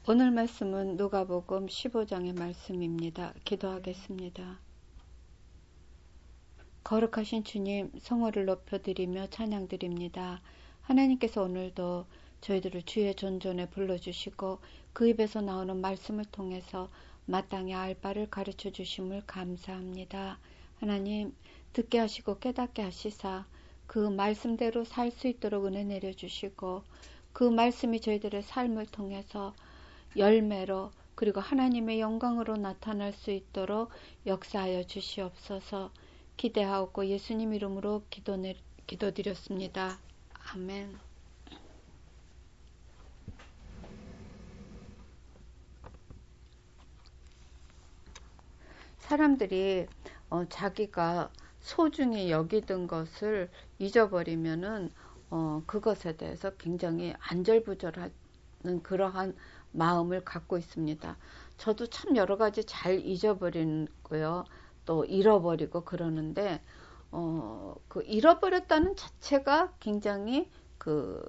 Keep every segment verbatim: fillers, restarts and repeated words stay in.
오늘 말씀은 누가복음 십오 장의 말씀입니다. 기도하겠습니다. 거룩하신 주님, 성호를 높여드리며 찬양드립니다. 하나님께서 오늘도 저희들을 주의 존전에 불러주시고 그 입에서 나오는 말씀을 통해서 마땅히 알 바를 가르쳐 주심을 감사합니다. 하나님, 듣게 하시고 깨닫게 하시사 그 말씀대로 살 수 있도록 은혜 내려주시고 그 말씀이 저희들의 삶을 통해서 열매로 그리고 하나님의 영광으로 나타날 수 있도록 역사하여 주시옵소서. 기대하옵고 예수님 이름으로 기도 내, 기도드렸습니다. 아멘. 사람들이 어, 자기가 소중히 여기던 것을 잊어버리면은 어, 그것에 대해서 굉장히 안절부절하는 그러한 마음을 갖고 있습니다. 저도 참 여러 가지 잘 잊어버리고요. 또 잃어버리고 그러는데 어, 그 잃어버렸다는 자체가 굉장히 그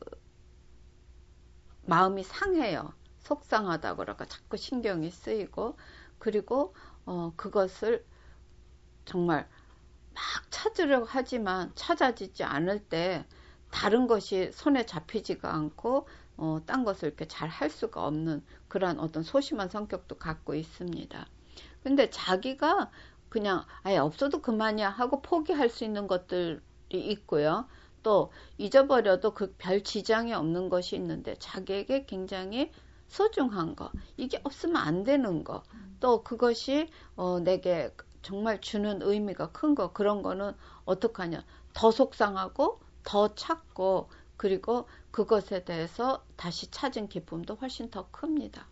마음이 상해요. 속상하다 그럴까 자꾸 신경이 쓰이고 그리고 어, 그것을 정말 막 찾으려고 하지만 찾아지지 않을 때 다른 것이 손에 잡히지가 않고 어, 딴 것을 이렇게 잘 할 수가 없는 그런 어떤 소심한 성격도 갖고 있습니다. 근데 자기가 그냥 아예 없어도 그만이야 하고 포기할 수 있는 것들이 있고요. 또 잊어버려도 그 별 지장이 없는 것이 있는데 자기에게 굉장히 소중한 거, 이게 없으면 안 되는 거, 또 그것이 어, 내게 정말 주는 의미가 큰 거, 그런 거는 어떡하냐. 더 속상하고 더 찾고 그리고 그것에 대해서 다시 찾은 기쁨도 훨씬 더 큽니다.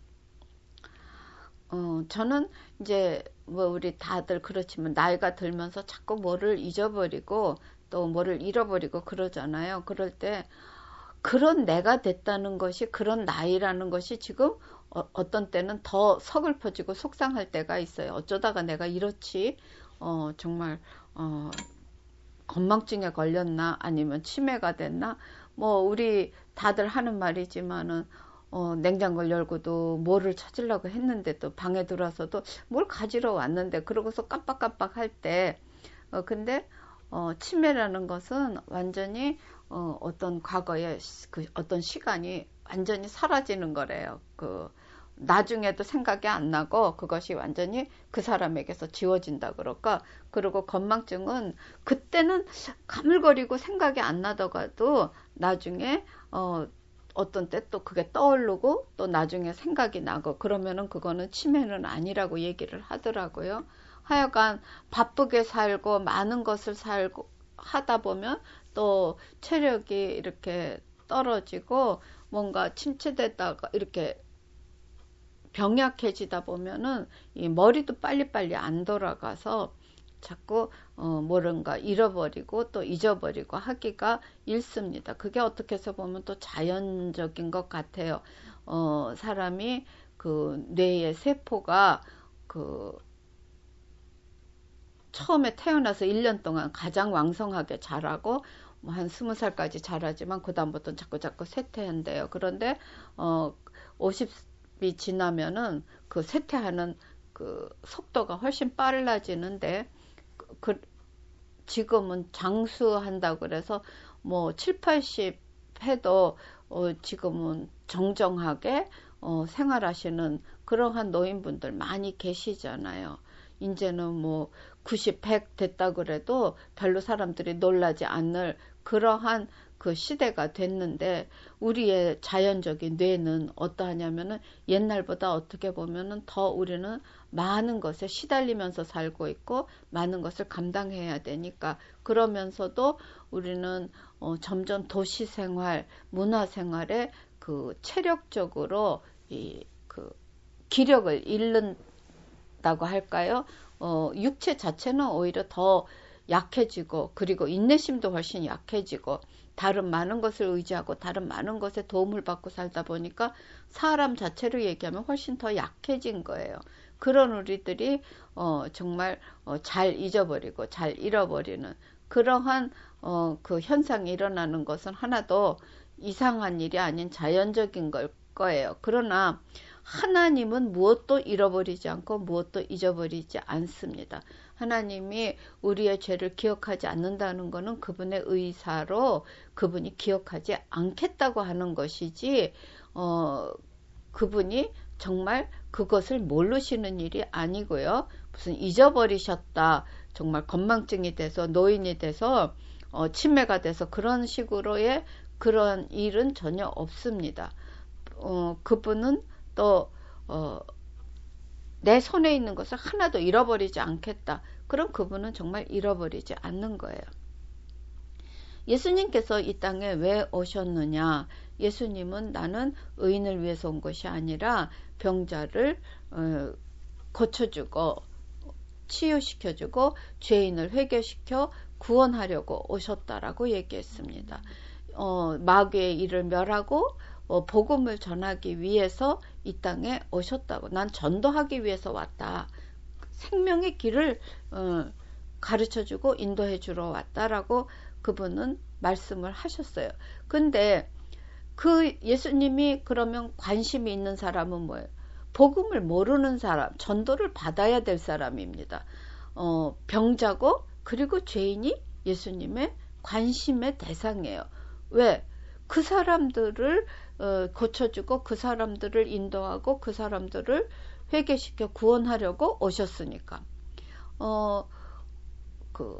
어, 저는 이제 뭐 우리 다들 그렇지만 나이가 들면서 자꾸 뭐를 잊어버리고 또 뭐를 잃어버리고 그러잖아요. 그럴 때 그런 내가 됐다는 것이 그런 나이라는 것이 지금 어, 어떤 때는 더 서글퍼지고 속상할 때가 있어요. 어쩌다가 내가 이렇지 어, 정말 어, 건망증에 걸렸나 아니면 치매가 됐나 뭐 우리 다들 하는 말이지만은 어, 냉장고를 열고도 뭐를 찾으려고 했는데 또 방에 들어와서도 뭘 가지러 왔는데 그러고서 깜빡깜빡 할 때 어, 근데 어, 치매라는 것은 완전히 어, 어떤 과거의 그 어떤 시간이 완전히 사라지는 거래요. 그 나중에도 생각이 안 나고 그것이 완전히 그 사람에게서 지워진다 그럴까. 그리고 건망증은 그때는 가물거리고 생각이 안 나다가도 나중에 어, 어떤 때 또 그게 떠오르고 또 나중에 생각이 나고 그러면은 그거는 치매는 아니라고 얘기를 하더라고요. 하여간 바쁘게 살고 많은 것을 살고 하다 보면 또 체력이 이렇게 떨어지고 뭔가 침체되다가 이렇게 병약해지다 보면은 이 머리도 빨리빨리 안 돌아가서 자꾸 어 뭔가 잃어버리고 또 잊어버리고 하기가 일습니다. 그게 어떻게 해서 보면 또 자연적인 것 같아요. 어 사람이 그 뇌의 세포가 그 처음에 태어나서 일 년 동안 가장 왕성하게 자라고 뭐 한 스무 살까지 자라지만 그다음부터는 자꾸 자꾸 쇠퇴한대요. 그런데 어 오십이 지나면은 그 쇠퇴하는 그 속도가 훨씬 빨라지는데 그 지금은 장수한다고 그래서 뭐 칠, 팔십 해도 어 지금은 정정하게 어 생활하시는 그러한 노인분들 많이 계시잖아요. 이제는 뭐 구십, 백 됐다 그래도 별로 사람들이 놀라지 않을 그러한 그 시대가 됐는데 우리의 자연적인 뇌는 어떠하냐면은 옛날보다 어떻게 보면은 더 우리는 많은 것에 시달리면서 살고 있고 많은 것을 감당해야 되니까 그러면서도 우리는 어 점점 도시 생활, 문화 생활에 그 체력적으로 이 그 기력을 잃는다고 할까요? 어 육체 자체는 오히려 더 약해지고 그리고 인내심도 훨씬 약해지고 다른 많은 것을 의지하고 다른 많은 것에 도움을 받고 살다 보니까 사람 자체로 얘기하면 훨씬 더 약해진 거예요. 그런 우리들이 어, 정말 어, 잘 잊어버리고 잘 잃어버리는 그러한 어, 그 현상이 일어나는 것은 하나도 이상한 일이 아닌 자연적인 걸 거예요. 그러나 하나님은 무엇도 잃어버리지 않고 무엇도 잊어버리지 않습니다. 하나님이 우리의 죄를 기억하지 않는다는 것은 그분의 의사로 그분이 기억하지 않겠다고 하는 것이지, 어, 그분이 정말 그것을 모르시는 일이 아니고요. 무슨 잊어버리셨다, 정말 건망증이 돼서 노인이 돼서 어, 치매가 돼서 그런 식으로의 그런 일은 전혀 없습니다. 어, 그분은 또 어, 내 손에 있는 것을 하나도 잃어버리지 않겠다. 그럼 그분은 정말 잃어버리지 않는 거예요. 예수님께서 이 땅에 왜 오셨느냐? 예수님은 나는 의인을 위해서 온 것이 아니라 병자를 어, 고쳐주고 치유시켜주고 죄인을 회개시켜 구원하려고 오셨다라고 얘기했습니다. 어, 마귀의 일을 멸하고 어, 복음을 전하기 위해서 이 땅에 오셨다고. 난 전도하기 위해서 왔다. 생명의 길을 어, 가르쳐주고 인도해주러 왔다라고 그분은 말씀을 하셨어요. 근데 그 예수님이 그러면 관심이 있는 사람은 뭐예요? 복음을 모르는 사람, 전도를 받아야 될 사람입니다. 어, 병자고 그리고 죄인이 예수님의 관심의 대상이에요. 왜? 그 사람들을 어, 고쳐주고 그 사람들을 인도하고 그 사람들을 회개시켜 구원하려고 오셨으니까. 어, 그,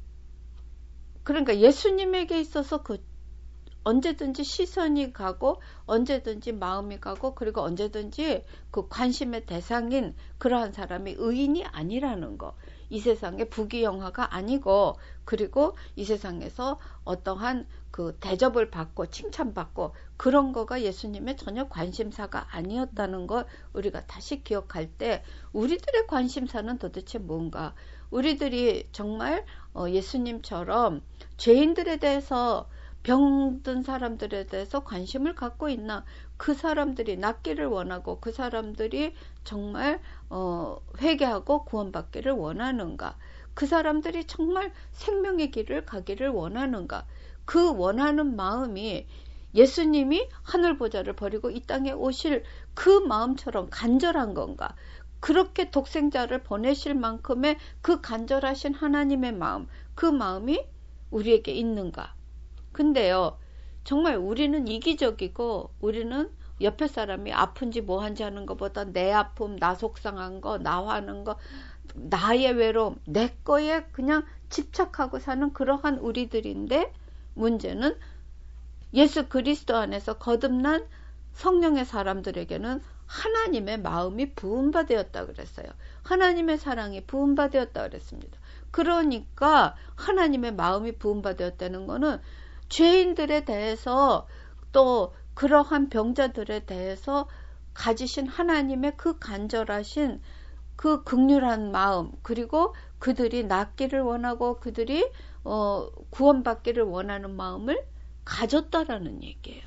그러니까 예수님에게 있어서 그 언제든지 시선이 가고 언제든지 마음이 가고 그리고 언제든지 그 관심의 대상인 그러한 사람이 의인이 아니라는 거. 이 세상의 부귀영화가 아니고 그리고 이 세상에서 어떠한 그 대접을 받고 칭찬받고 그런 거가 예수님의 전혀 관심사가 아니었다는 걸 우리가 다시 기억할 때 우리들의 관심사는 도대체 뭔가? 우리들이 정말 예수님처럼 죄인들에 대해서 병든 사람들에 대해서 관심을 갖고 있나? 그 사람들이 낫기를 원하고 그 사람들이 정말 어, 회개하고 구원받기를 원하는가? 그 사람들이 정말 생명의 길을 가기를 원하는가? 그 원하는 마음이 예수님이 하늘 보좌를 버리고 이 땅에 오실 그 마음처럼 간절한 건가? 그렇게 독생자를 보내실 만큼의 그 간절하신 하나님의 마음, 그 마음이 우리에게 있는가? 근데요, 정말 우리는 이기적이고 우리는 옆에 사람이 아픈지 뭐한지 하는 것보다 내 아픔, 나 속상한 거, 나 화는 거, 나의 외로움, 내 거에 그냥 집착하고 사는 그러한 우리들인데 문제는 예수 그리스도 안에서 거듭난 성령의 사람들에게는 하나님의 마음이 부음받았다 그랬어요. 하나님의 사랑이 부음받았다 그랬습니다. 그러니까 하나님의 마음이 부음받았다는 거는 죄인들에 대해서 또 그러한 병자들에 대해서 가지신 하나님의 그 간절하신 그 긍휼한 마음 그리고 그들이 낫기를 원하고 그들이 어, 구원받기를 원하는 마음을 가졌다라는 얘기예요.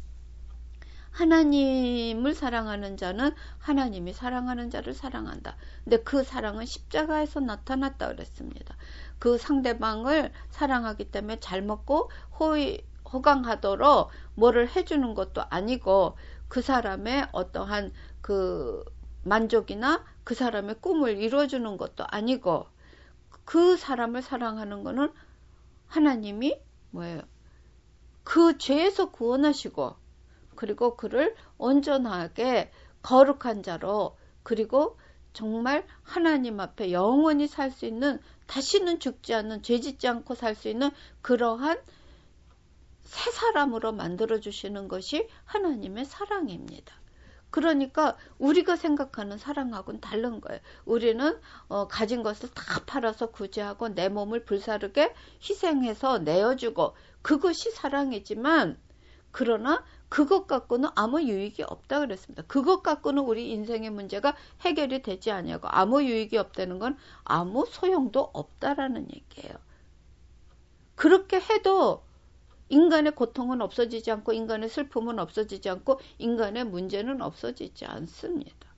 하나님을 사랑하는 자는 하나님이 사랑하는 자를 사랑한다. 근데 그 사랑은 십자가에서 나타났다 그랬습니다. 그 상대방을 사랑하기 때문에 잘 먹고 호의, 호강하도록 뭐를 해주는 것도 아니고 그 사람의 어떠한 그 만족이나 그 사람의 꿈을 이루어주는 것도 아니고 그 사람을 사랑하는 것은 하나님이 뭐예요? 그 죄에서 구원하시고 그리고 그를 온전하게 거룩한 자로 그리고 정말 하나님 앞에 영원히 살 수 있는 다시는 죽지 않는 죄짓지 않고 살 수 있는 그러한 새 사람으로 만들어주시는 것이 하나님의 사랑입니다. 그러니까 우리가 생각하는 사랑하고는 다른 거예요. 우리는 어, 가진 것을 다 팔아서 구제하고 내 몸을 불사르게 희생해서 내어주고 그것이 사랑이지만 그러나 그것 갖고는 아무 유익이 없다 그랬습니다. 그것 갖고는 우리 인생의 문제가 해결이 되지 않냐고 아무 유익이 없다는 건 아무 소용도 없다라는 얘기예요. 그렇게 해도 인간의 고통은 없어지지 않고 인간의 슬픔은 없어지지 않고 인간의 문제는 없어지지 않습니다.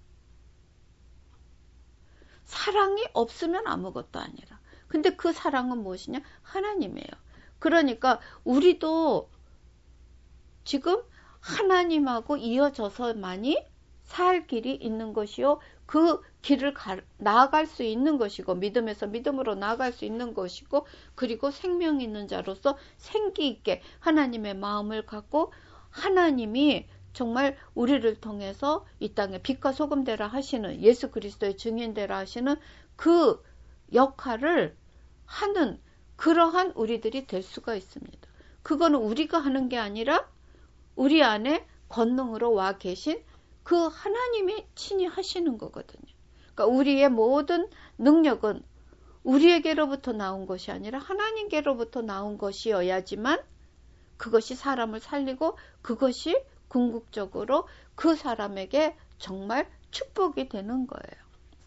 사랑이 없으면 아무것도 아니라. 근데 그 사랑은 무엇이냐? 하나님이에요. 그러니까 우리도 지금 하나님하고 이어져서만이 살 길이 있는 것이요. 그 길을 가, 나아갈 수 있는 것이고 믿음에서 믿음으로 나아갈 수 있는 것이고 그리고 생명 있는 자로서 생기 있게 하나님의 마음을 갖고 하나님이 정말 우리를 통해서 이 땅에 빛과 소금 되라 하시는 예수 그리스도의 증인 되라 하시는 그 역할을 하는 그러한 우리들이 될 수가 있습니다. 그거는 우리가 하는 게 아니라 우리 안에 권능으로 와 계신 그 하나님이 친히 하시는 거거든요. 그러니까 우리의 모든 능력은 우리에게로부터 나온 것이 아니라 하나님께로부터 나온 것이어야지만 그것이 사람을 살리고 그것이 궁극적으로 그 사람에게 정말 축복이 되는 거예요.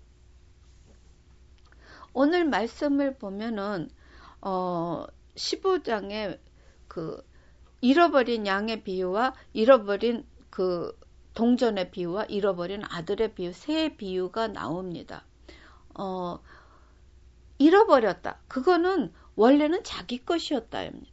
오늘 말씀을 보면은 어, 십오 장에 그 잃어버린 양의 비유와 잃어버린 그 동전의 비유와 잃어버린 아들의 비유, 세 비유가 나옵니다. 어, 잃어버렸다. 그거는 원래는 자기 것이었다입니다.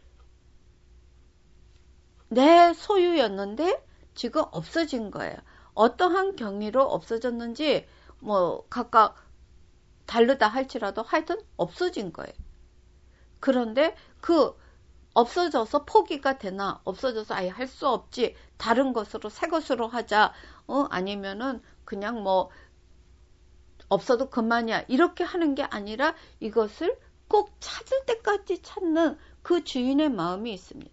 내 소유였는데 지금 없어진 거예요. 어떠한 경위로 없어졌는지 뭐 각각 다르다 할지라도 하여튼 없어진 거예요. 그런데 그 없어져서 포기가 되나 없어져서 아예 할 수 없지 다른 것으로 새 것으로 하자 어 아니면은 그냥 뭐 없어도 그만이야 이렇게 하는 게 아니라 이것을 꼭 찾을 때까지 찾는 그 주인의 마음이 있습니다.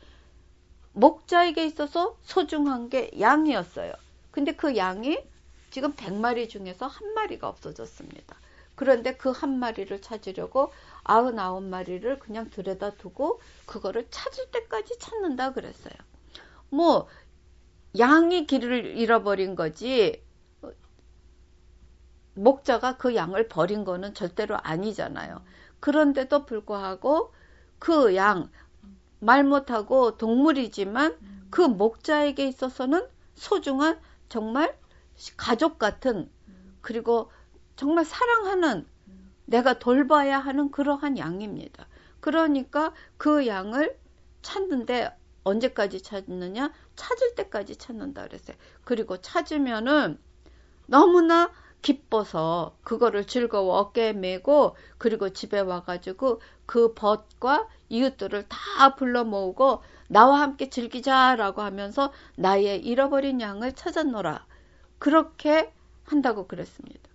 목자에게 있어서 소중한 게 양이었어요. 근데 그 양이 지금 백 마리 중에서 한 마리가 없어졌습니다. 그런데 그 한 마리를 찾으려고 아흔아홉 마리를 그냥 들여다 두고 그거를 찾을 때까지 찾는다 그랬어요. 뭐 양이 길을 잃어버린 거지 목자가 그 양을 버린 거는 절대로 아니잖아요. 그런데도 불구하고 그 양 말 못하고 동물이지만 그 목자에게 있어서는 소중한 정말 가족 같은 그리고 정말 사랑하는 내가 돌봐야 하는 그러한 양입니다. 그러니까 그 양을 찾는데 언제까지 찾느냐? 찾을 때까지 찾는다 그랬어요. 그리고 찾으면은 너무나 기뻐서 그거를 즐거워 어깨에 메고 그리고 집에 와가지고 그 벗과 이웃들을 다 불러 모으고 나와 함께 즐기자라고 하면서 나의 잃어버린 양을 찾았노라. 그렇게 한다고 그랬습니다.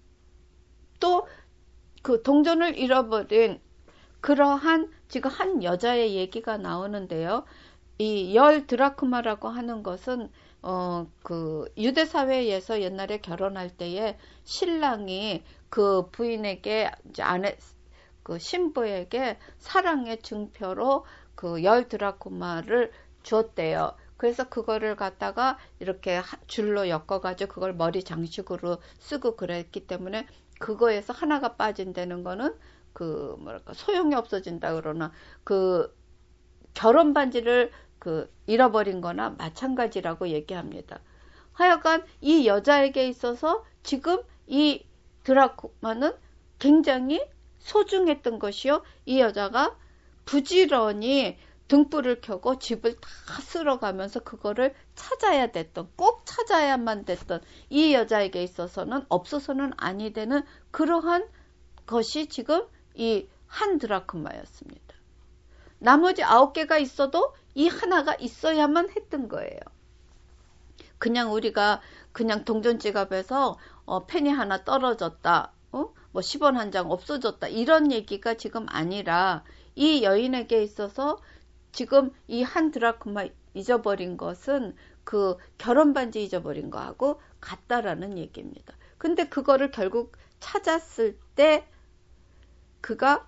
또 그 동전을 잃어버린 그러한 지금 한 여자의 얘기가 나오는데요. 이 열 드라크마라고 하는 것은 어, 그 유대 사회에서 옛날에 결혼할 때에 신랑이 그 부인에게 이제 아내 그 신부에게 사랑의 증표로 그 열 드라크마를 줬대요. 그래서 그거를 갖다가 이렇게 줄로 엮어가지고 그걸 머리 장식으로 쓰고 그랬기 때문에 그거에서 하나가 빠진다는 거는 그 뭐랄까 소용이 없어진다 그러나 그 결혼 반지를 그 잃어버린 거나 마찬가지라고 얘기합니다. 하여간 이 여자에게 있어서 지금 이 드라크마는 굉장히 소중했던 것이요. 이 여자가 부지런히 등불을 켜고 집을 다 쓸어가면서 그거를 찾아야 됐던 꼭 찾아야만 됐던 이 여자에게 있어서는 없어서는 아니 되는 그러한 것이 지금 이 한 드라크마였습니다. 나머지 아홉 개가 있어도 이 하나가 있어야만 했던 거예요. 그냥 우리가 그냥 동전 지갑에서 어, 펜이 하나 떨어졌다. 어? 뭐 십 원 한 장 없어졌다. 이런 얘기가 지금 아니라 이 여인에게 있어서 지금 이 한 드라크마 잊어버린 것은 그 결혼 반지 잊어버린 거하고 같다라는 얘기입니다. 근데 그거를 결국 찾았을 때 그가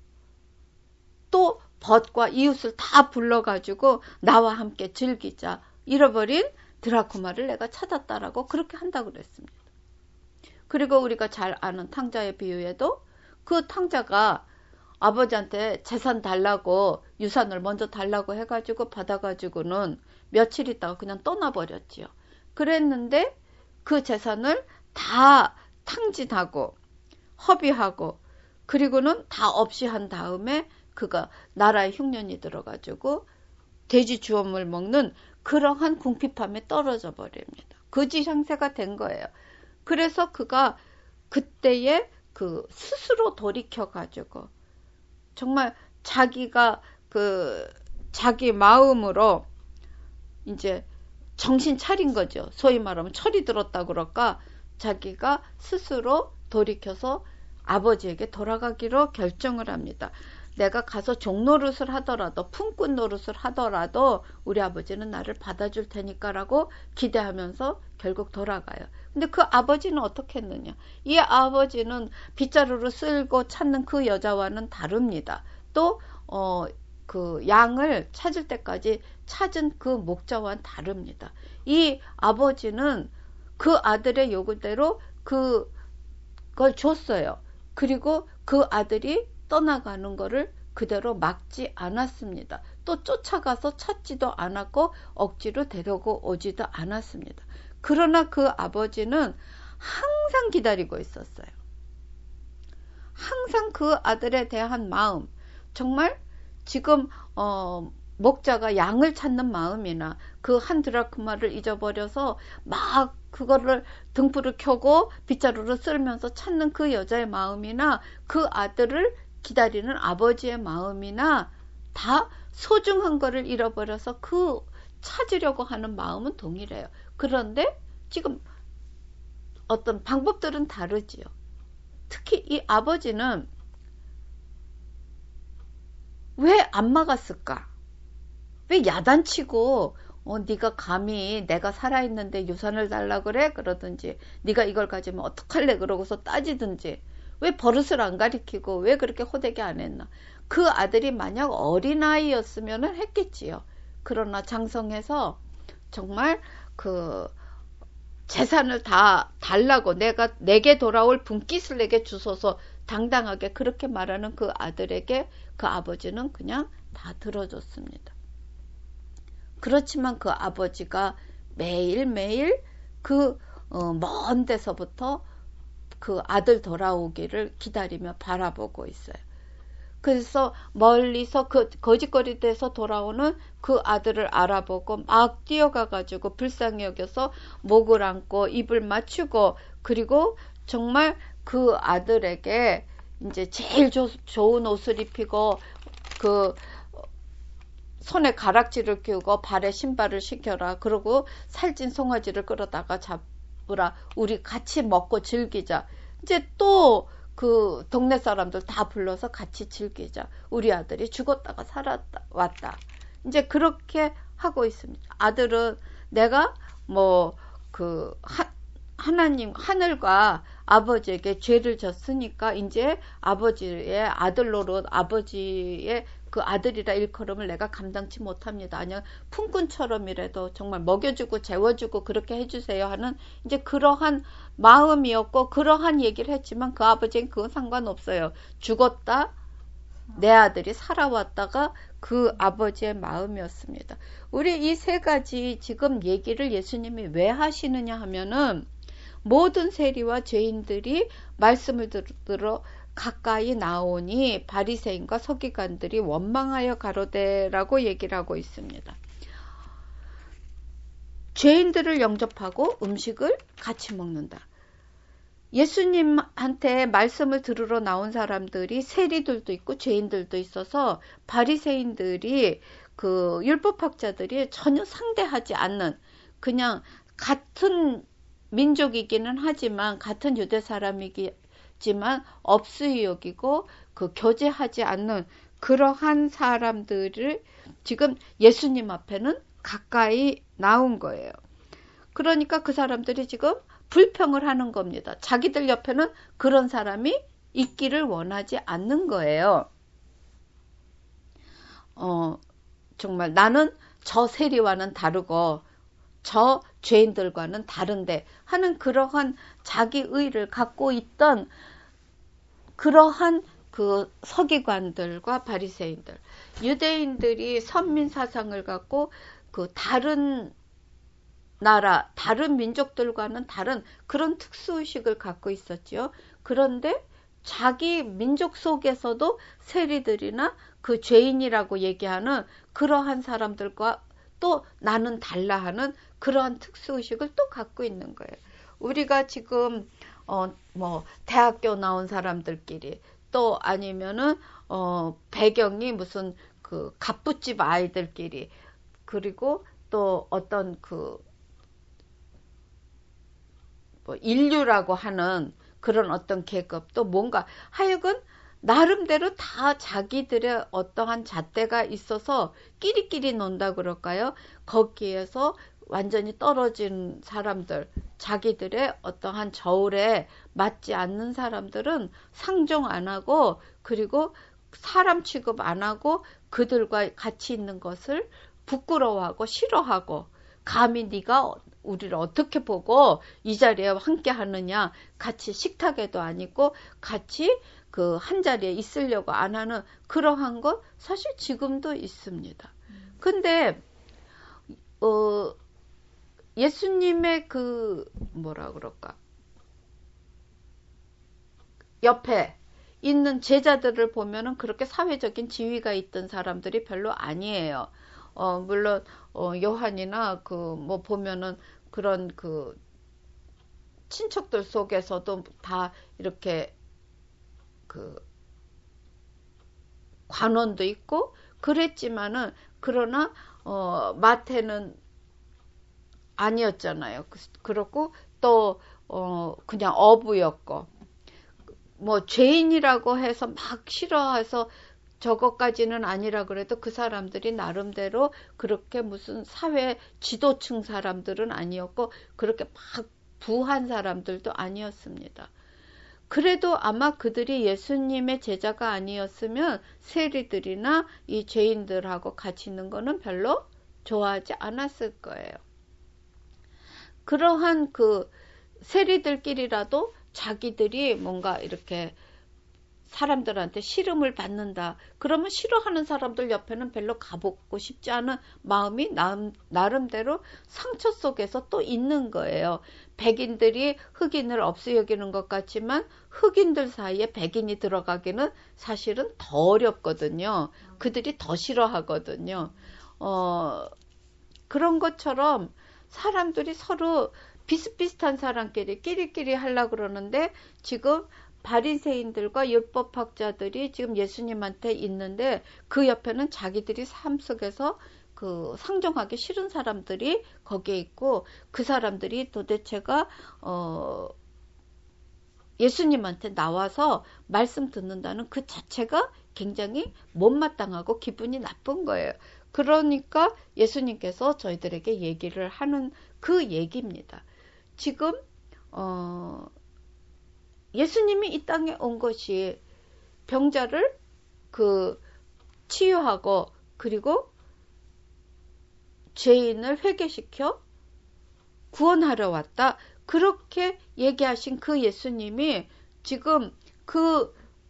또 벗과 이웃을 다 불러가지고 나와 함께 즐기자. 잃어버린 드라크마를 내가 찾았다라고 그렇게 한다고 그랬습니다. 그리고 우리가 잘 아는 탕자의 비유에도 그 탕자가 아버지한테 재산 달라고 유산을 먼저 달라고 해가지고 받아가지고는 며칠 있다가 그냥 떠나버렸지요. 그랬는데 그 재산을 다 탕진하고 허비하고 그리고는 다 없이 한 다음에 그가 나라의 흉년이 들어가지고 돼지 주엄을 먹는 그러한 궁핍함에 떨어져 버립니다. 거지 형세가 된 거예요. 그래서 그가 그때에 그 스스로 돌이켜 가지고 정말 자기가 그 자기 마음으로 이제 정신 차린 거죠. 소위 말하면 철이 들었다 그럴까? 자기가 스스로 돌이켜서 아버지에게 돌아가기로 결정을 합니다. 내가 가서 종노릇을 하더라도 품꾼 노릇을 하더라도 우리 아버지는 나를 받아줄 테니까라고 기대하면서 결국 돌아가요. 근데 그 아버지는 어떻게 했느냐? 이 아버지는 빗자루를 쓸고 찾는 그 여자와는 다릅니다. 또 어, 그 양을 찾을 때까지 찾은 그 목자와는 다릅니다. 이 아버지는 그 아들의 요구대로 그걸 줬어요. 그리고 그 아들이 떠나가는 거를 그대로 막지 않았습니다. 또 쫓아가서 찾지도 않았고 억지로 데려고 오지도 않았습니다. 그러나 그 아버지는 항상 기다리고 있었어요. 항상 그 아들에 대한 마음, 정말 지금 어, 목자가 양을 찾는 마음이나 그 한 드라크마를 잊어버려서 막 그거를 등불을 켜고 빗자루를 쓸면서 찾는 그 여자의 마음이나 그 아들을 기다리는 아버지의 마음이나 다 소중한 거를 잃어버려서 그 찾으려고 하는 마음은 동일해요. 그런데 지금 어떤 방법들은 다르지요. 특히 이 아버지는 왜 안 막았을까? 왜 야단치고 어, 네가 감히 내가 살아있는데 유산을 달라 그래? 그러든지 네가 이걸 가지면 어떡할래? 그러고서 따지든지 왜 버릇을 안 가리키고 왜 그렇게 호되게 안 했나? 그 아들이 만약 어린아이였으면 했겠지요. 그러나 장성해서 정말 그 재산을 다 달라고 내가 내게 돌아올 분깃을 내게 주소서 당당하게 그렇게 말하는 그 아들에게 그 아버지는 그냥 다 들어줬습니다. 그렇지만 그 아버지가 매일매일 그 먼 데서부터 그 아들 돌아오기를 기다리며 바라보고 있어요. 그래서 멀리서 그 거짓거리에서 돌아오는 그 아들을 알아보고 막 뛰어가가지고 불쌍히 여겨서 목을 안고 입을 맞추고 그리고 정말 그 아들에게 이제 제일 조, 좋은 옷을 입히고 그 손에 가락지를 끼우고 발에 신발을 신겨라. 그리고 살찐 송아지를 끌어다가 잡으라. 우리 같이 먹고 즐기자. 이제 또 그 동네 사람들 다 불러서 같이 즐기자. 우리 아들이 죽었다가 살았다 왔다. 이제 그렇게 하고 있습니다. 아들은 내가 뭐 그 하나님 하늘과 아버지에게 죄를 졌으니까 이제 아버지의 아들 노릇 아버지의 그 아들이라 일컬음을 내가 감당치 못합니다. 아니야 품꾼처럼이라도 정말 먹여주고 재워주고 그렇게 해주세요 하는 이제 그러한 마음이었고 그러한 얘기를 했지만 그 아버지는 그건 상관없어요. 죽었다 내 아들이 살아왔다가 그 아버지의 마음이었습니다. 우리 이 세 가지 지금 얘기를 예수님이 왜 하시느냐 하면은 모든 세리와 죄인들이 말씀을 들어 가까이 나오니 바리새인과 서기관들이 원망하여 가로되라고 얘기를 하고 있습니다. 죄인들을 영접하고 음식을 같이 먹는다. 예수님한테 말씀을 들으러 나온 사람들이 세리들도 있고 죄인들도 있어서 바리새인들이 그 율법학자들이 전혀 상대하지 않는 그냥 같은 민족이기는 하지만 같은 유대 사람이지만 업수히 여기고 그 교제하지 않는 그러한 사람들을 지금 예수님 앞에는 가까이 나온 거예요. 그러니까 그 사람들이 지금 불평을 하는 겁니다. 자기들 옆에는 그런 사람이 있기를 원하지 않는 거예요. 어, 정말 나는 저 세리와는 다르고 저 죄인들과는 다른데 하는 그러한 자기의를 갖고 있던 그러한 그 서기관들과 바리새인들, 유대인들이 선민 사상을 갖고 그 다른 나라, 다른 민족들과는 다른 그런 특수의식을 갖고 있었죠. 그런데 자기 민족 속에서도 세리들이나 그 죄인이라고 얘기하는 그러한 사람들과 또 나는 달라 하는 그러한 특수의식을 또 갖고 있는 거예요. 우리가 지금 어 뭐 대학교 나온 사람들끼리 또 아니면은 어 배경이 무슨 그 갑부집 아이들끼리 그리고 또 어떤 그 뭐 인류라고 하는 그런 어떤 계급 또 뭔가 하여간 나름대로 다 자기들의 어떠한 잣대가 있어서 끼리끼리 논다 그럴까요? 거기에서 완전히 떨어진 사람들, 자기들의 어떠한 저울에 맞지 않는 사람들은 상종 안 하고 그리고 사람 취급 안 하고 그들과 같이 있는 것을 부끄러워하고 싫어하고 감히 네가 우리를 어떻게 보고 이 자리에 함께 하느냐 같이 식탁에도 아니고 같이 그 한 자리에 있으려고 안 하는 그러한 것 사실 지금도 있습니다. 근데 어 예수님의 그 뭐라 그럴까 옆에 있는 제자들을 보면은 그렇게 사회적인 지위가 있던 사람들이 별로 아니에요. 어 물론 어 요한이나 그 뭐 보면은 그런 그 친척들 속에서도 다 이렇게 그 관원도 있고 그랬지만은 그러나 어 마태는 아니었잖아요. 그렇고 또 어 그냥 어부였고 뭐 죄인이라고 해서 막 싫어해서 저것까지는 아니라 그래도 그 사람들이 나름대로 그렇게 무슨 사회 지도층 사람들은 아니었고 그렇게 막 부한 사람들도 아니었습니다. 그래도 아마 그들이 예수님의 제자가 아니었으면 세리들이나 이 죄인들하고 같이 있는 거는 별로 좋아하지 않았을 거예요. 그러한 그 세리들끼리라도 자기들이 뭔가 이렇게 사람들한테 싫음을 받는다. 그러면 싫어하는 사람들 옆에는 별로 가보고 싶지 않은 마음이 나름대로 상처 속에서 또 있는 거예요. 백인들이 흑인을 없이 여기는 것 같지만 흑인들 사이에 백인이 들어가기는 사실은 더 어렵거든요. 그들이 더 싫어하거든요. 어, 그런 것처럼 사람들이 서로 비슷비슷한 사람끼리 끼리끼리 하려고 그러는데 지금 바리새인들과 율법학자들이 지금 예수님한테 있는데 그 옆에는 자기들이 삶 속에서 그 상종하기 싫은 사람들이 거기에 있고 그 사람들이 도대체가 어 예수님한테 나와서 말씀 듣는다는 그 자체가 굉장히 못마땅하고 기분이 나쁜 거예요. 그러니까 예수님께서 저희들에게 얘기를 하는 그 얘기입니다. 지금 어 예수님이 이 땅에 온 것이 병자를 그 치유하고 그리고 죄인을 회개시켜 구원하러 왔다. 그렇게 얘기하신 그 예수님이 지금 그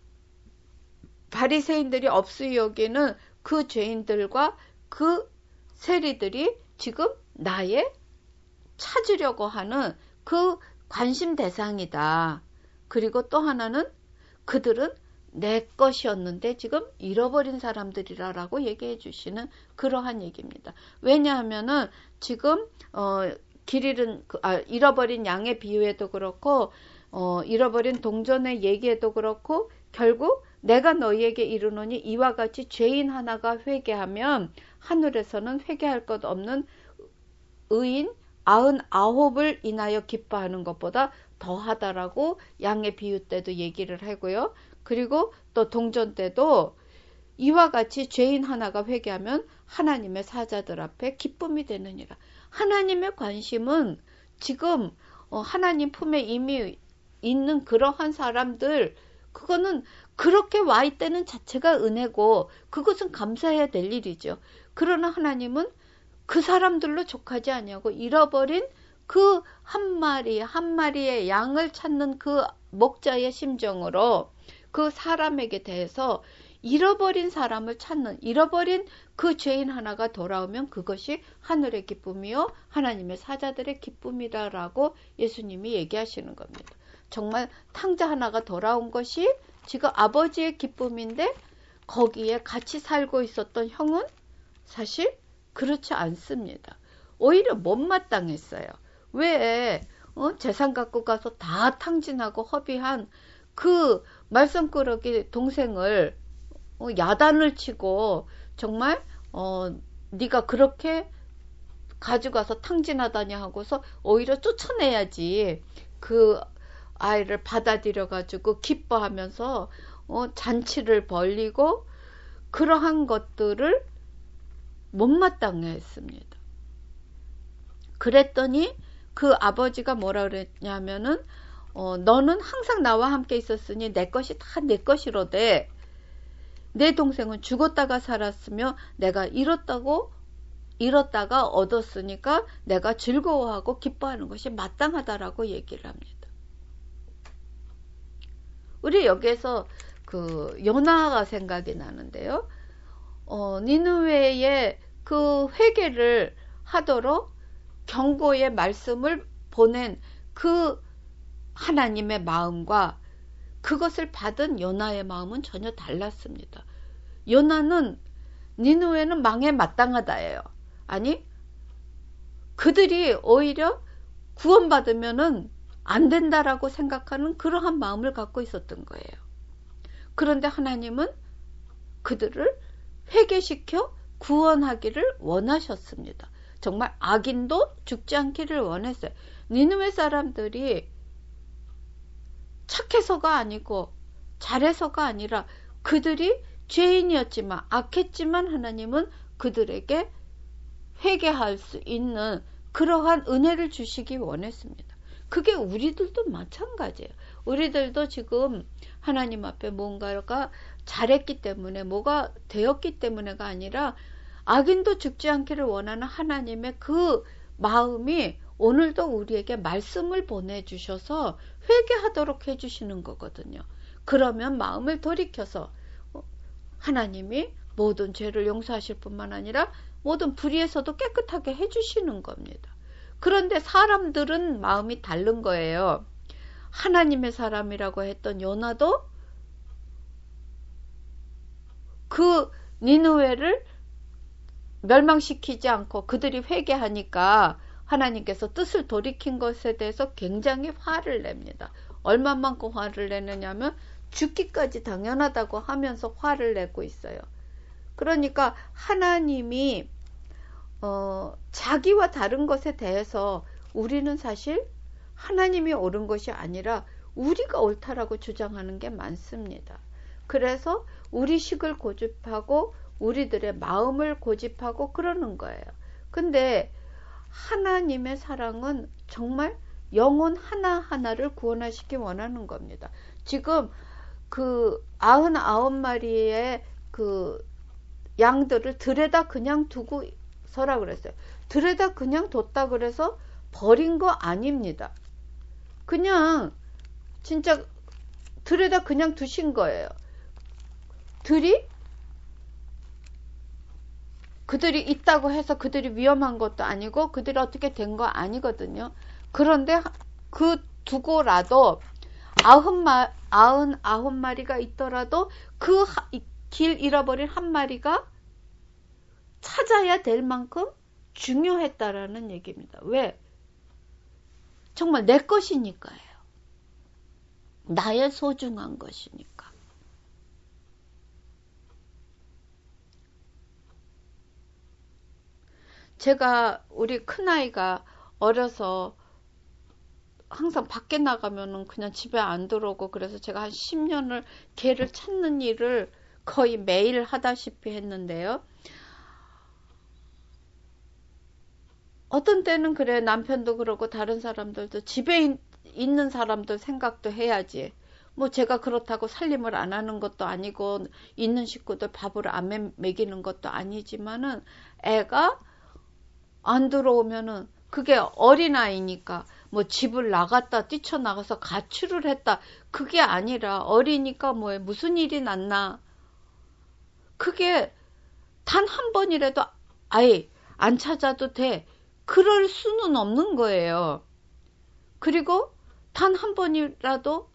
바리새인들이 없이 여기는 그 죄인들과 그 세리들이 지금 나의 찾으려고 하는 그 관심 대상이다. 그리고 또 하나는 그들은 내 것이었는데 지금 잃어버린 사람들이라고 얘기해 주시는 그러한 얘기입니다. 왜냐하면은 지금 어, 길 잃은 아, 잃어버린 양의 비유에도 그렇고 어, 잃어버린 동전의 얘기에도 그렇고 결국 내가 너희에게 이르노니 이와 같이 죄인 하나가 회개하면 하늘에서는 회개할 것 없는 의인 아흔 아홉을 인하여 기뻐하는 것보다 더하다라고 양의 비유 때도 얘기를 하고요. 그리고 또 동전 때도 이와 같이 죄인 하나가 회개하면 하나님의 사자들 앞에 기쁨이 되느니라. 하나님의 관심은 지금 하나님 품에 이미 있는 그러한 사람들 그거는 그렇게 와 있다는 자체가 은혜고 그것은 감사해야 될 일이죠. 그러나 하나님은 그 사람들로 족하지 아니하고 잃어버린 그 한 마리 한 마리의 양을 찾는 그 목자의 심정으로 그 사람에게 대해서 잃어버린 사람을 찾는 잃어버린 그 죄인 하나가 돌아오면 그것이 하늘의 기쁨이요 하나님의 사자들의 기쁨이다라고 예수님이 얘기하시는 겁니다. 정말 탕자 하나가 돌아온 것이 지금 아버지의 기쁨인데 거기에 같이 살고 있었던 형은 사실 그렇지 않습니다. 오히려 못마땅했어요. 왜 어? 재산 갖고 가서 다 탕진하고 허비한 그 말썽꾸러기 동생을 어, 야단을 치고 정말 어, 네가 그렇게 가져가서 탕진하다니 하고서 오히려 쫓아내야지. 그 아이를 받아들여 가지고 기뻐하면서 어, 잔치를 벌리고 그러한 것들을 못마땅해 했습니다. 그랬더니 그 아버지가 뭐라 그랬냐면은 어, 너는 항상 나와 함께 있었으니 내 것이 다 내 것이로되 내 동생은 죽었다가 살았으며 내가 잃었다고 잃었다가 얻었으니까 내가 즐거워하고 기뻐하는 것이 마땅하다라고 얘기를 합니다. 우리 여기에서 그 요나가 생각이 나는데요. 어, 니느웨에 그 회개를 하도록 경고의 말씀을 보낸 그 하나님의 마음과 그것을 받은 요나의 마음은 전혀 달랐습니다. 요나는 니느웨는 망에 마땅하다예요. 아니, 그들이 오히려 구원받으면은 안 된다라고 생각하는 그러한 마음을 갖고 있었던 거예요. 그런데 하나님은 그들을 회개시켜 구원하기를 원하셨습니다. 정말 악인도 죽지 않기를 원했어요. 니느웨 사람들이 착해서가 아니고 잘해서가 아니라 그들이 죄인이었지만 악했지만 하나님은 그들에게 회개할 수 있는 그러한 은혜를 주시기 원했습니다. 그게 우리들도 마찬가지예요. 우리들도 지금 하나님 앞에 뭔가가 잘했기 때문에 뭐가 되었기 때문에가 아니라 악인도 죽지 않기를 원하는 하나님의 그 마음이 오늘도 우리에게 말씀을 보내주셔서 회개하도록 해주시는 거거든요. 그러면 마음을 돌이켜서 하나님이 모든 죄를 용서하실 뿐만 아니라 모든 불의에서도 깨끗하게 해주시는 겁니다. 그런데 사람들은 마음이 다른 거예요. 하나님의 사람이라고 했던 요나도 그 니느웨를 멸망시키지 않고 그들이 회개하니까 하나님께서 뜻을 돌이킨 것에 대해서 굉장히 화를 냅니다. 얼마만큼 화를 내느냐면 죽기까지 당연하다고 하면서 화를 내고 있어요. 그러니까 하나님이 어, 자기와 다른 것에 대해서 우리는 사실 하나님이 옳은 것이 아니라 우리가 옳다라고 주장하는 게 많습니다. 그래서 우리 식을 고집하고 우리들의 마음을 고집하고 그러는 거예요. 근데 하나님의 사랑은 정말 영혼 하나하나를 구원하시기 원하는 겁니다. 지금 그 아흔아홉 마리의 그 양들을 들에다 그냥 두고서라 그랬어요. 들에다 그냥 뒀다 그래서 버린 거 아닙니다. 그냥 진짜 들에다 그냥 두신 거예요. 들이 그들이 있다고 해서 그들이 위험한 것도 아니고 그들이 어떻게 된 거 아니거든요. 그런데 그 두고라도 아흔 마, 아흔 아홉 마리가 있더라도 그 길 잃어버린 한 마리가 찾아야 될 만큼 중요했다라는 얘기입니다. 왜? 정말 내 것이니까요. 나의 소중한 것이니까. 제가 우리 큰아이가 어려서 항상 밖에 나가면은 그냥 집에 안 들어오고 그래서 제가 한 십 년을 걔를 찾는 일을 거의 매일 하다시피 했는데요. 어떤 때는 그래 남편도 그러고 다른 사람들도 집에 있, 있는 사람들 생각도 해야지. 뭐 제가 그렇다고 살림을 안 하는 것도 아니고 있는 식구들 밥을 안 먹이는 것도 아니지만은 애가 안 들어오면은 그게 어린아이니까 뭐 집을 나갔다 뛰쳐나가서 가출을 했다 그게 아니라 어리니까 뭐에 무슨 일이 났나 그게 단 한 번이라도 아예 안 찾아도 돼 그럴 수는 없는 거예요. 그리고 단 한 번이라도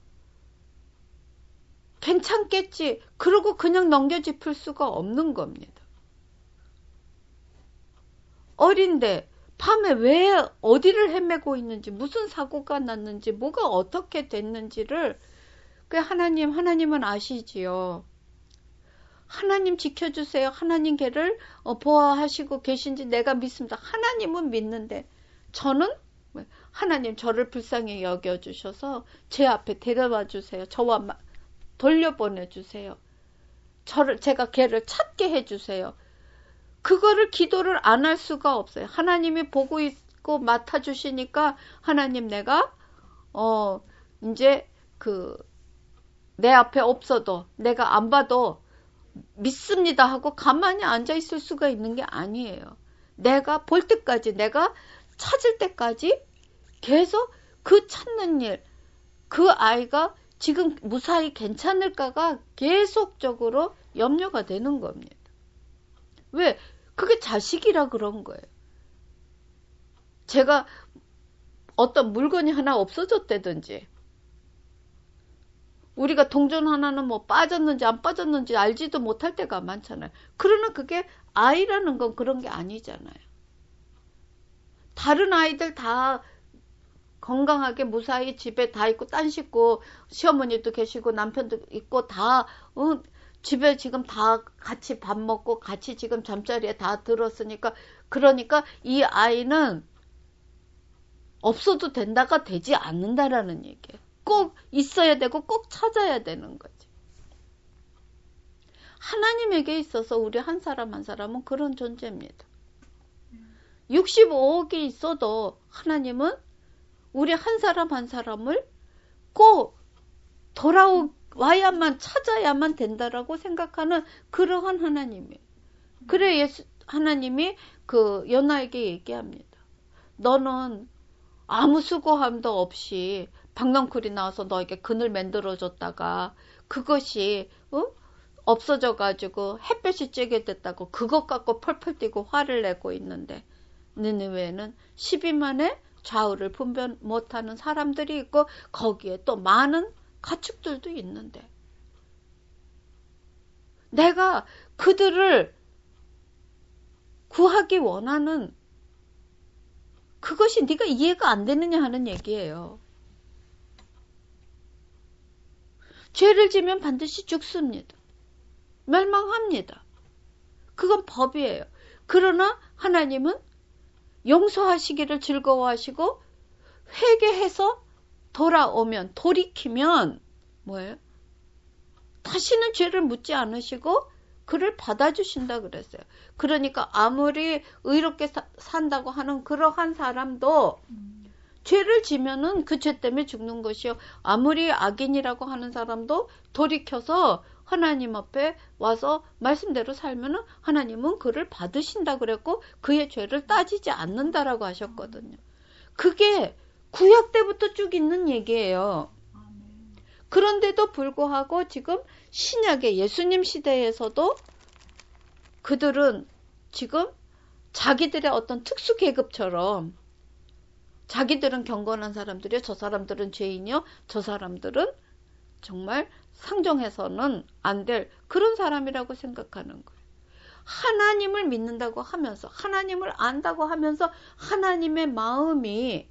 괜찮겠지 그러고 그냥 넘겨짚을 수가 없는 겁니다. 어린데 밤에 왜 어디를 헤매고 있는지, 무슨 사고가 났는지, 뭐가 어떻게 됐는지를 그 하나님, 하나님은 아시지요. 하나님 지켜주세요. 하나님 걔를 보호하시고 계신지 내가 믿습니다. 하나님은 믿는데 저는 하나님 저를 불쌍히 여겨주셔서 제 앞에 데려와 주세요. 저와 돌려보내 주세요. 저를 제가 걔를 찾게 해주세요. 그거를 기도를 안 할 수가 없어요. 하나님이 보고 있고 맡아주시니까 하나님 내가 어 이제 그 내 앞에 없어도 내가 안 봐도 믿습니다 하고 가만히 앉아 있을 수가 있는 게 아니에요. 내가 볼 때까지, 내가 찾을 때까지 계속 그 찾는 일, 그 아이가 지금 무사히 괜찮을까가 계속적으로 염려가 되는 겁니다. 왜? 그게 자식이라 그런 거예요. 제가 어떤 물건이 하나 없어졌다든지, 우리가 동전 하나는 뭐 빠졌는지 안 빠졌는지 알지도 못할 때가 많잖아요. 그러나 그게 아이라는 건 그런 게 아니잖아요. 다른 아이들 다 건강하게 무사히 집에 다 있고, 딴 식구, 시어머니도 계시고 남편도 있고 다 어, 집에 지금 다 같이 밥 먹고 같이 지금 잠자리에 다 들었으니까, 그러니까 이 아이는 없어도 된다가 되지 않는다라는 얘기예요. 꼭 있어야 되고 꼭 찾아야 되는 거지. 하나님에게 있어서 우리 한 사람 한 사람은 그런 존재입니다. 육십오억이 있어도 하나님은 우리 한 사람 한 사람을 꼭 돌아와야만, 찾아야만 된다라고 생각하는 그러한 하나님이에요. 그래 예수 하나님이 그 요나에게 얘기합니다. 너는 아무 수고함도 없이 박넝쿨이 나와서 너에게 그늘 만들어줬다가 그것이 어? 없어져가지고 햇볕이 쬐게 됐다고 그것 갖고 펄펄 뛰고 화를 내고 있는데, 느느웨는 십일 만에 좌우를 분별 못하는 사람들이 있고 거기에 또 많은 가축들도 있는데, 내가 그들을 구하기 원하는 그것이 네가 이해가 안 되느냐 하는 얘기예요. 죄를 지면 반드시 죽습니다. 멸망합니다. 그건 법이에요. 그러나 하나님은 용서하시기를 즐거워하시고 회개해서 돌아오면, 돌이키면 뭐예요? 다시는 죄를 묻지 않으시고 그를 받아주신다 그랬어요. 그러니까 아무리 의롭게 사, 산다고 하는 그러한 사람도 음. 죄를 지면은 그 죄 때문에 죽는 것이요. 아무리 악인이라고 하는 사람도 돌이켜서 하나님 앞에 와서 말씀대로 살면은 하나님은 그를 받으신다 그랬고 그의 죄를 따지지 않는다라고 하셨거든요. 그게 구약 때부터 쭉 있는 얘기예요. 그런데도 불구하고 지금 신약의 예수님 시대에서도 그들은 지금 자기들의 어떤 특수 계급처럼, 자기들은 경건한 사람들이요, 저 사람들은 죄인이요, 저 사람들은 정말 상정해서는 안 될 그런 사람이라고 생각하는 거예요. 하나님을 믿는다고 하면서, 하나님을 안다고 하면서 하나님의 마음이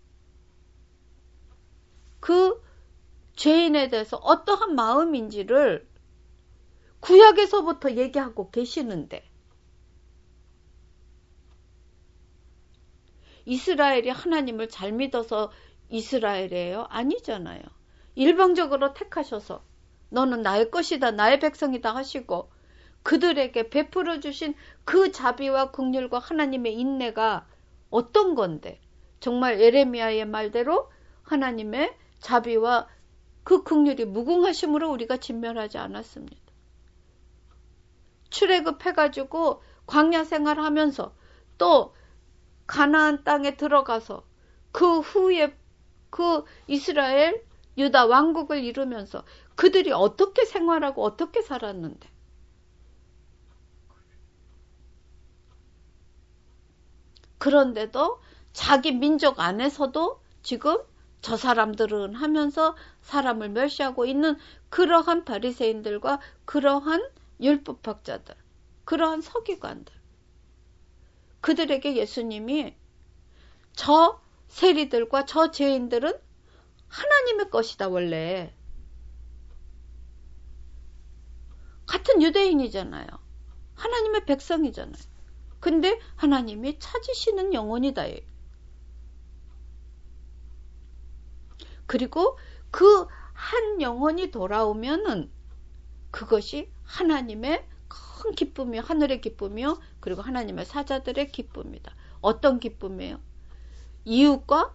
그 죄인에 대해서 어떠한 마음인지를 구약에서부터 얘기하고 계시는데, 이스라엘이 하나님을 잘 믿어서 이스라엘이에요? 아니잖아요. 일방적으로 택하셔서 너는 나의 것이다, 나의 백성이다 하시고 그들에게 베풀어 주신 그 자비와 긍휼과 하나님의 인내가 어떤 건데, 정말 예레미야의 말대로 하나님의 자비와 그 긍휼이 무궁하심으로 우리가 진멸하지 않았습니다. 출애굽해가지고 광야 생활하면서 또 가나안 땅에 들어가서 그 후에 그 이스라엘 유다 왕국을 이루면서 그들이 어떻게 생활하고 어떻게 살았는데, 그런데도 자기 민족 안에서도 지금 저 사람들은 하면서 사람을 멸시하고 있는 그러한 바리새인들과 그러한 율법학자들, 그러한 서기관들, 그들에게 예수님이 저 세리들과 저 죄인들은 하나님의 것이다 원래. 같은 유대인이잖아요. 하나님의 백성이잖아요. 근데 하나님이 찾으시는 영혼이다. 그리고 그 한 영혼이 돌아오면은 그것이 하나님의 큰 기쁨이요. 하늘의 기쁨이요. 그리고 하나님의 사자들의 기쁨이다. 어떤 기쁨이에요? 이웃과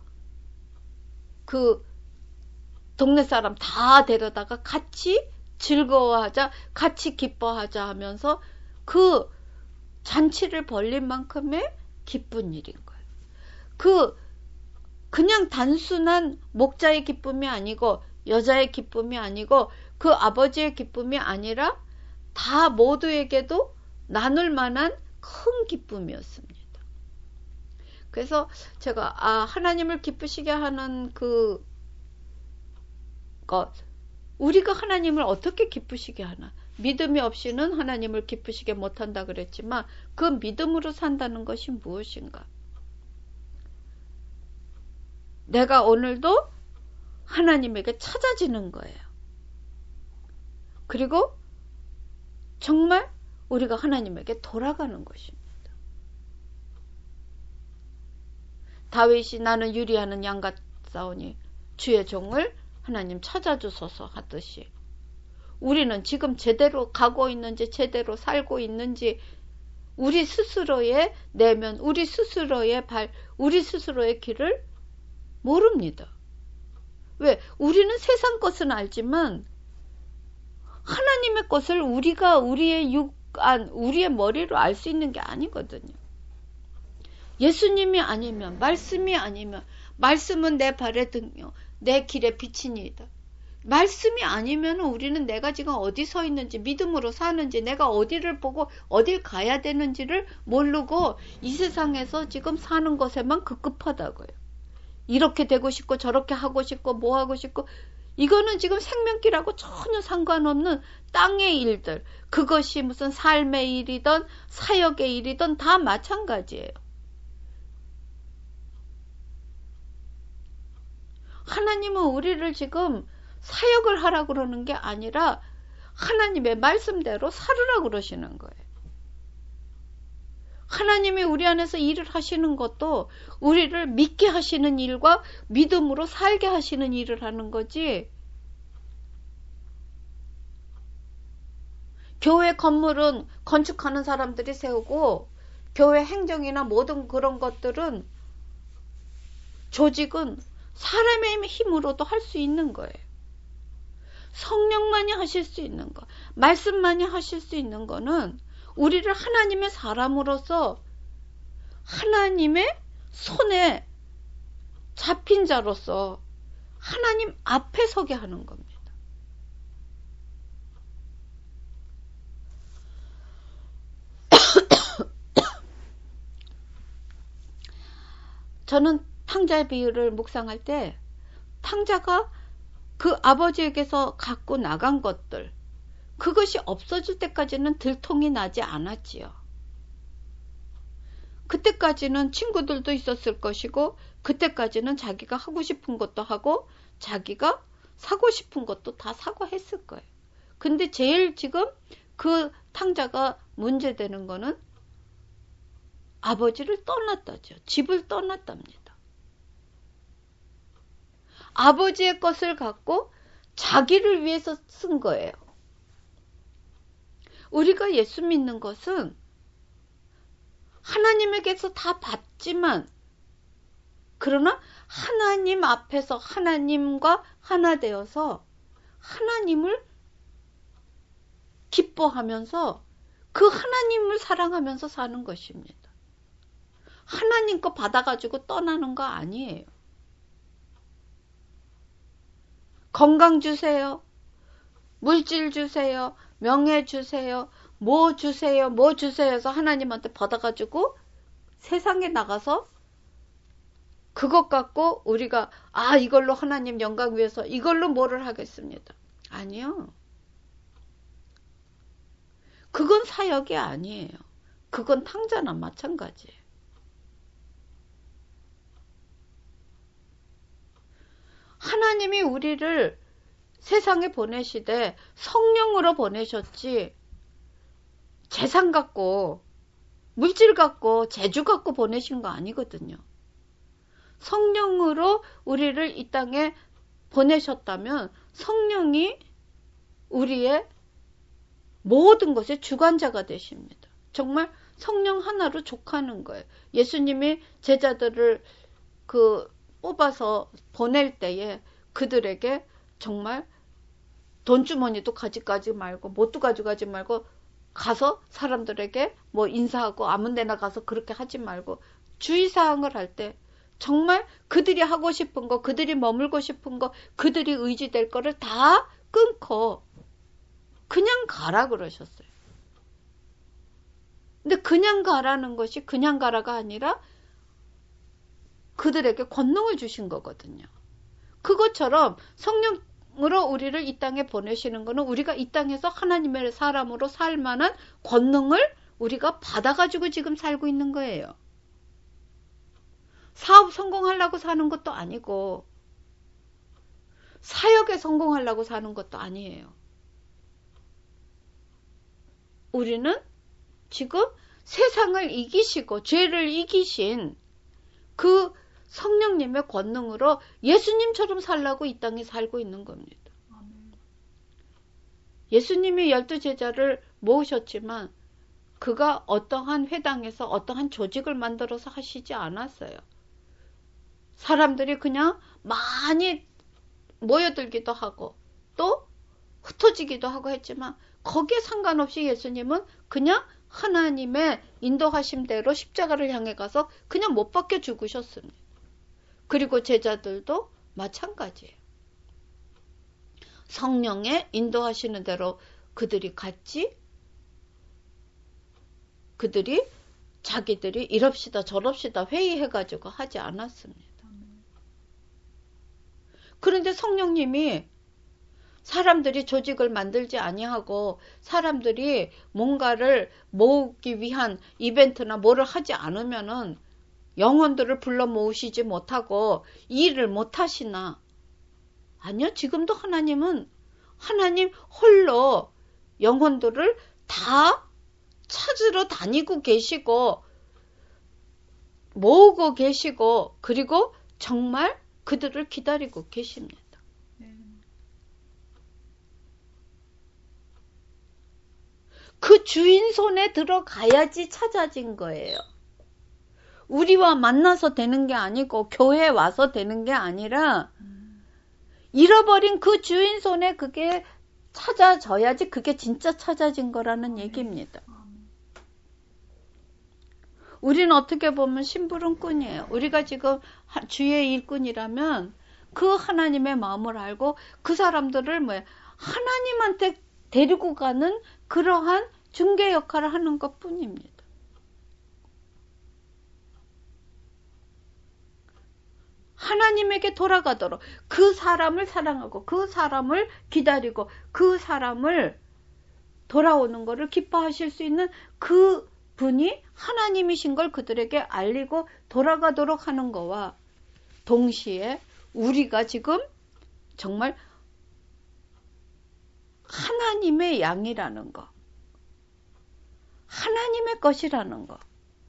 그 동네 사람 다 데려다가 같이 즐거워하자, 같이 기뻐하자 하면서 그 잔치를 벌린 만큼의 기쁜 일인 거예요. 그 그냥 단순한 목자의 기쁨이 아니고 여자의 기쁨이 아니고 그 아버지의 기쁨이 아니라 다 모두에게도 나눌 만한 큰 기쁨이었습니다. 그래서 제가 아 하나님을 기쁘시게 하는 그 것, 우리가 하나님을 어떻게 기쁘시게 하나? 믿음이 없이는 하나님을 기쁘시게 못한다 그랬지만 그 믿음으로 산다는 것이 무엇인가? 내가 오늘도 하나님에게 찾아지는 거예요. 그리고 정말 우리가 하나님에게 돌아가는 것입니다. 다윗이 나는 유리하는 양 같사오니 주의 종을 하나님 찾아주소서 하듯이 우리는 지금 제대로 가고 있는지 제대로 살고 있는지 우리 스스로의 내면, 우리 스스로의 발, 우리 스스로의 길을 모릅니다. 왜? 우리는 세상 것은 알지만 하나님의 것을 우리가 우리의 육안, 우리의 머리로 알 수 있는 게 아니거든요. 예수님이 아니면, 말씀이 아니면, 말씀은 내 발의 등이요, 내 길의 빛이니이다. 말씀이 아니면 우리는 내가 지금 어디 서 있는지, 믿음으로 사는지, 내가 어디를 보고 어딜 가야 되는지를 모르고 이 세상에서 지금 사는 것에만 급급하다고요. 이렇게 되고 싶고 저렇게 하고 싶고 뭐 하고 싶고 이거는 지금 생명길하고 전혀 상관없는 땅의 일들, 그것이 무슨 삶의 일이든 사역의 일이든 다 마찬가지예요. 하나님은 우리를 지금 사역을 하라고 그러는 게 아니라 하나님의 말씀대로 살으라고 그러시는 거예요. 하나님이 우리 안에서 일을 하시는 것도 우리를 믿게 하시는 일과 믿음으로 살게 하시는 일을 하는 거지. 교회 건물은 건축하는 사람들이 세우고 교회 행정이나 모든 그런 것들은 조직은 사람의 힘으로도 할 수 있는 거예요. 성령만이 하실 수 있는 거, 말씀만이 하실 수 있는 거는 우리를 하나님의 사람으로서 하나님의 손에 잡힌 자로서 하나님 앞에 서게 하는 겁니다. 저는 탕자의 비유를 묵상할 때 탕자가 그 아버지에게서 갖고 나간 것들, 그것이 없어질 때까지는 들통이 나지 않았지요. 그때까지는 친구들도 있었을 것이고 그때까지는 자기가 하고 싶은 것도 하고 자기가 사고 싶은 것도 다 사고 했을 거예요. 근데 제일 지금 그 탕자가 문제되는 거는 아버지를 떠났다죠. 집을 떠났답니다. 아버지의 것을 갖고 자기를 위해서 쓴 거예요. 우리가 예수 믿는 것은 하나님에게서 다 받지만 그러나 하나님 앞에서 하나님과 하나 되어서 하나님을 기뻐하면서 그 하나님을 사랑하면서 사는 것입니다. 하나님 거 받아가지고 떠나는 거 아니에요. 건강 주세요. 물질 주세요. 명예 주세요. 뭐 주세요. 뭐 주세요 해서 하나님한테 받아가지고 세상에 나가서 그것 갖고 우리가 아 이걸로 하나님 영광 위해서 이걸로 뭐를 하겠습니다. 아니요. 그건 사역이 아니에요. 그건 탕자나 마찬가지예요. 하나님이 우리를 세상에 보내시되 성령으로 보내셨지 재산 갖고 물질 갖고 재주 갖고 보내신 거 아니거든요. 성령으로 우리를 이 땅에 보내셨다면 성령이 우리의 모든 것의 주관자가 되십니다. 정말 성령 하나로 족하는 거예요. 예수님이 제자들을 그 뽑아서 보낼 때에 그들에게 정말 돈주머니도 가져가지 말고 뭣도 가져가지 말고 가서 사람들에게 뭐 인사하고 아무 데나 가서 그렇게 하지 말고 주의사항을 할 때 정말 그들이 하고 싶은 거, 그들이 머물고 싶은 거, 그들이 의지될 거를 다 끊고 그냥 가라 그러셨어요. 근데 그냥 가라는 것이 그냥 가라가 아니라 그들에게 권능을 주신 거거든요. 그것처럼 성령으로 우리를 이 땅에 보내시는 거는 우리가 이 땅에서 하나님의 사람으로 살 만한 권능을 우리가 받아가지고 지금 살고 있는 거예요. 사업 성공하려고 사는 것도 아니고 사역에 성공하려고 사는 것도 아니에요. 우리는 지금 세상을 이기시고 죄를 이기신 그 성령님의 권능으로 예수님처럼 살라고 이 땅에 살고 있는 겁니다. 예수님이 열두 제자를 모으셨지만 그가 어떠한 회당에서 어떠한 조직을 만들어서 하시지 않았어요. 사람들이 그냥 많이 모여들기도 하고 또 흩어지기도 하고 했지만 거기에 상관없이 예수님은 그냥 하나님의 인도하심대로 십자가를 향해 가서 그냥 못 박혀 죽으셨습니다. 그리고 제자들도 마찬가지예요. 성령의 인도하시는 대로 그들이 갔지, 그들이 자기들이 이럽시다 저럽시다 회의해가지고 하지 않았습니다. 그런데 성령님이 사람들이 조직을 만들지 아니하고 사람들이 뭔가를 모으기 위한 이벤트나 뭐를 하지 않으면은 영혼들을 불러 모으시지 못하고 일을 못하시나? 아니요. 지금도 하나님은 하나님 홀로 영혼들을 다 찾으러 다니고 계시고 모으고 계시고 그리고 정말 그들을 기다리고 계십니다. 그 주인 손에 들어가야지 찾아진 거예요. 우리와 만나서 되는 게 아니고 교회에 와서 되는 게 아니라 잃어버린 그 주인 손에 그게 찾아져야지 그게 진짜 찾아진 거라는 얘기입니다. 우리는 어떻게 보면 심부름꾼이에요. 우리가 지금 주의 일꾼이라면 그 하나님의 마음을 알고 그 사람들을 뭐 하나님한테 데리고 가는 그러한 중개 역할을 하는 것 뿐입니다. 하나님에게 돌아가도록 그 사람을 사랑하고 그 사람을 기다리고 그 사람을 돌아오는 것을 기뻐하실 수 있는 그 분이 하나님이신 걸 그들에게 알리고 돌아가도록 하는 거와 동시에 우리가 지금 정말 하나님의 양이라는 거, 하나님의 것이라는 거,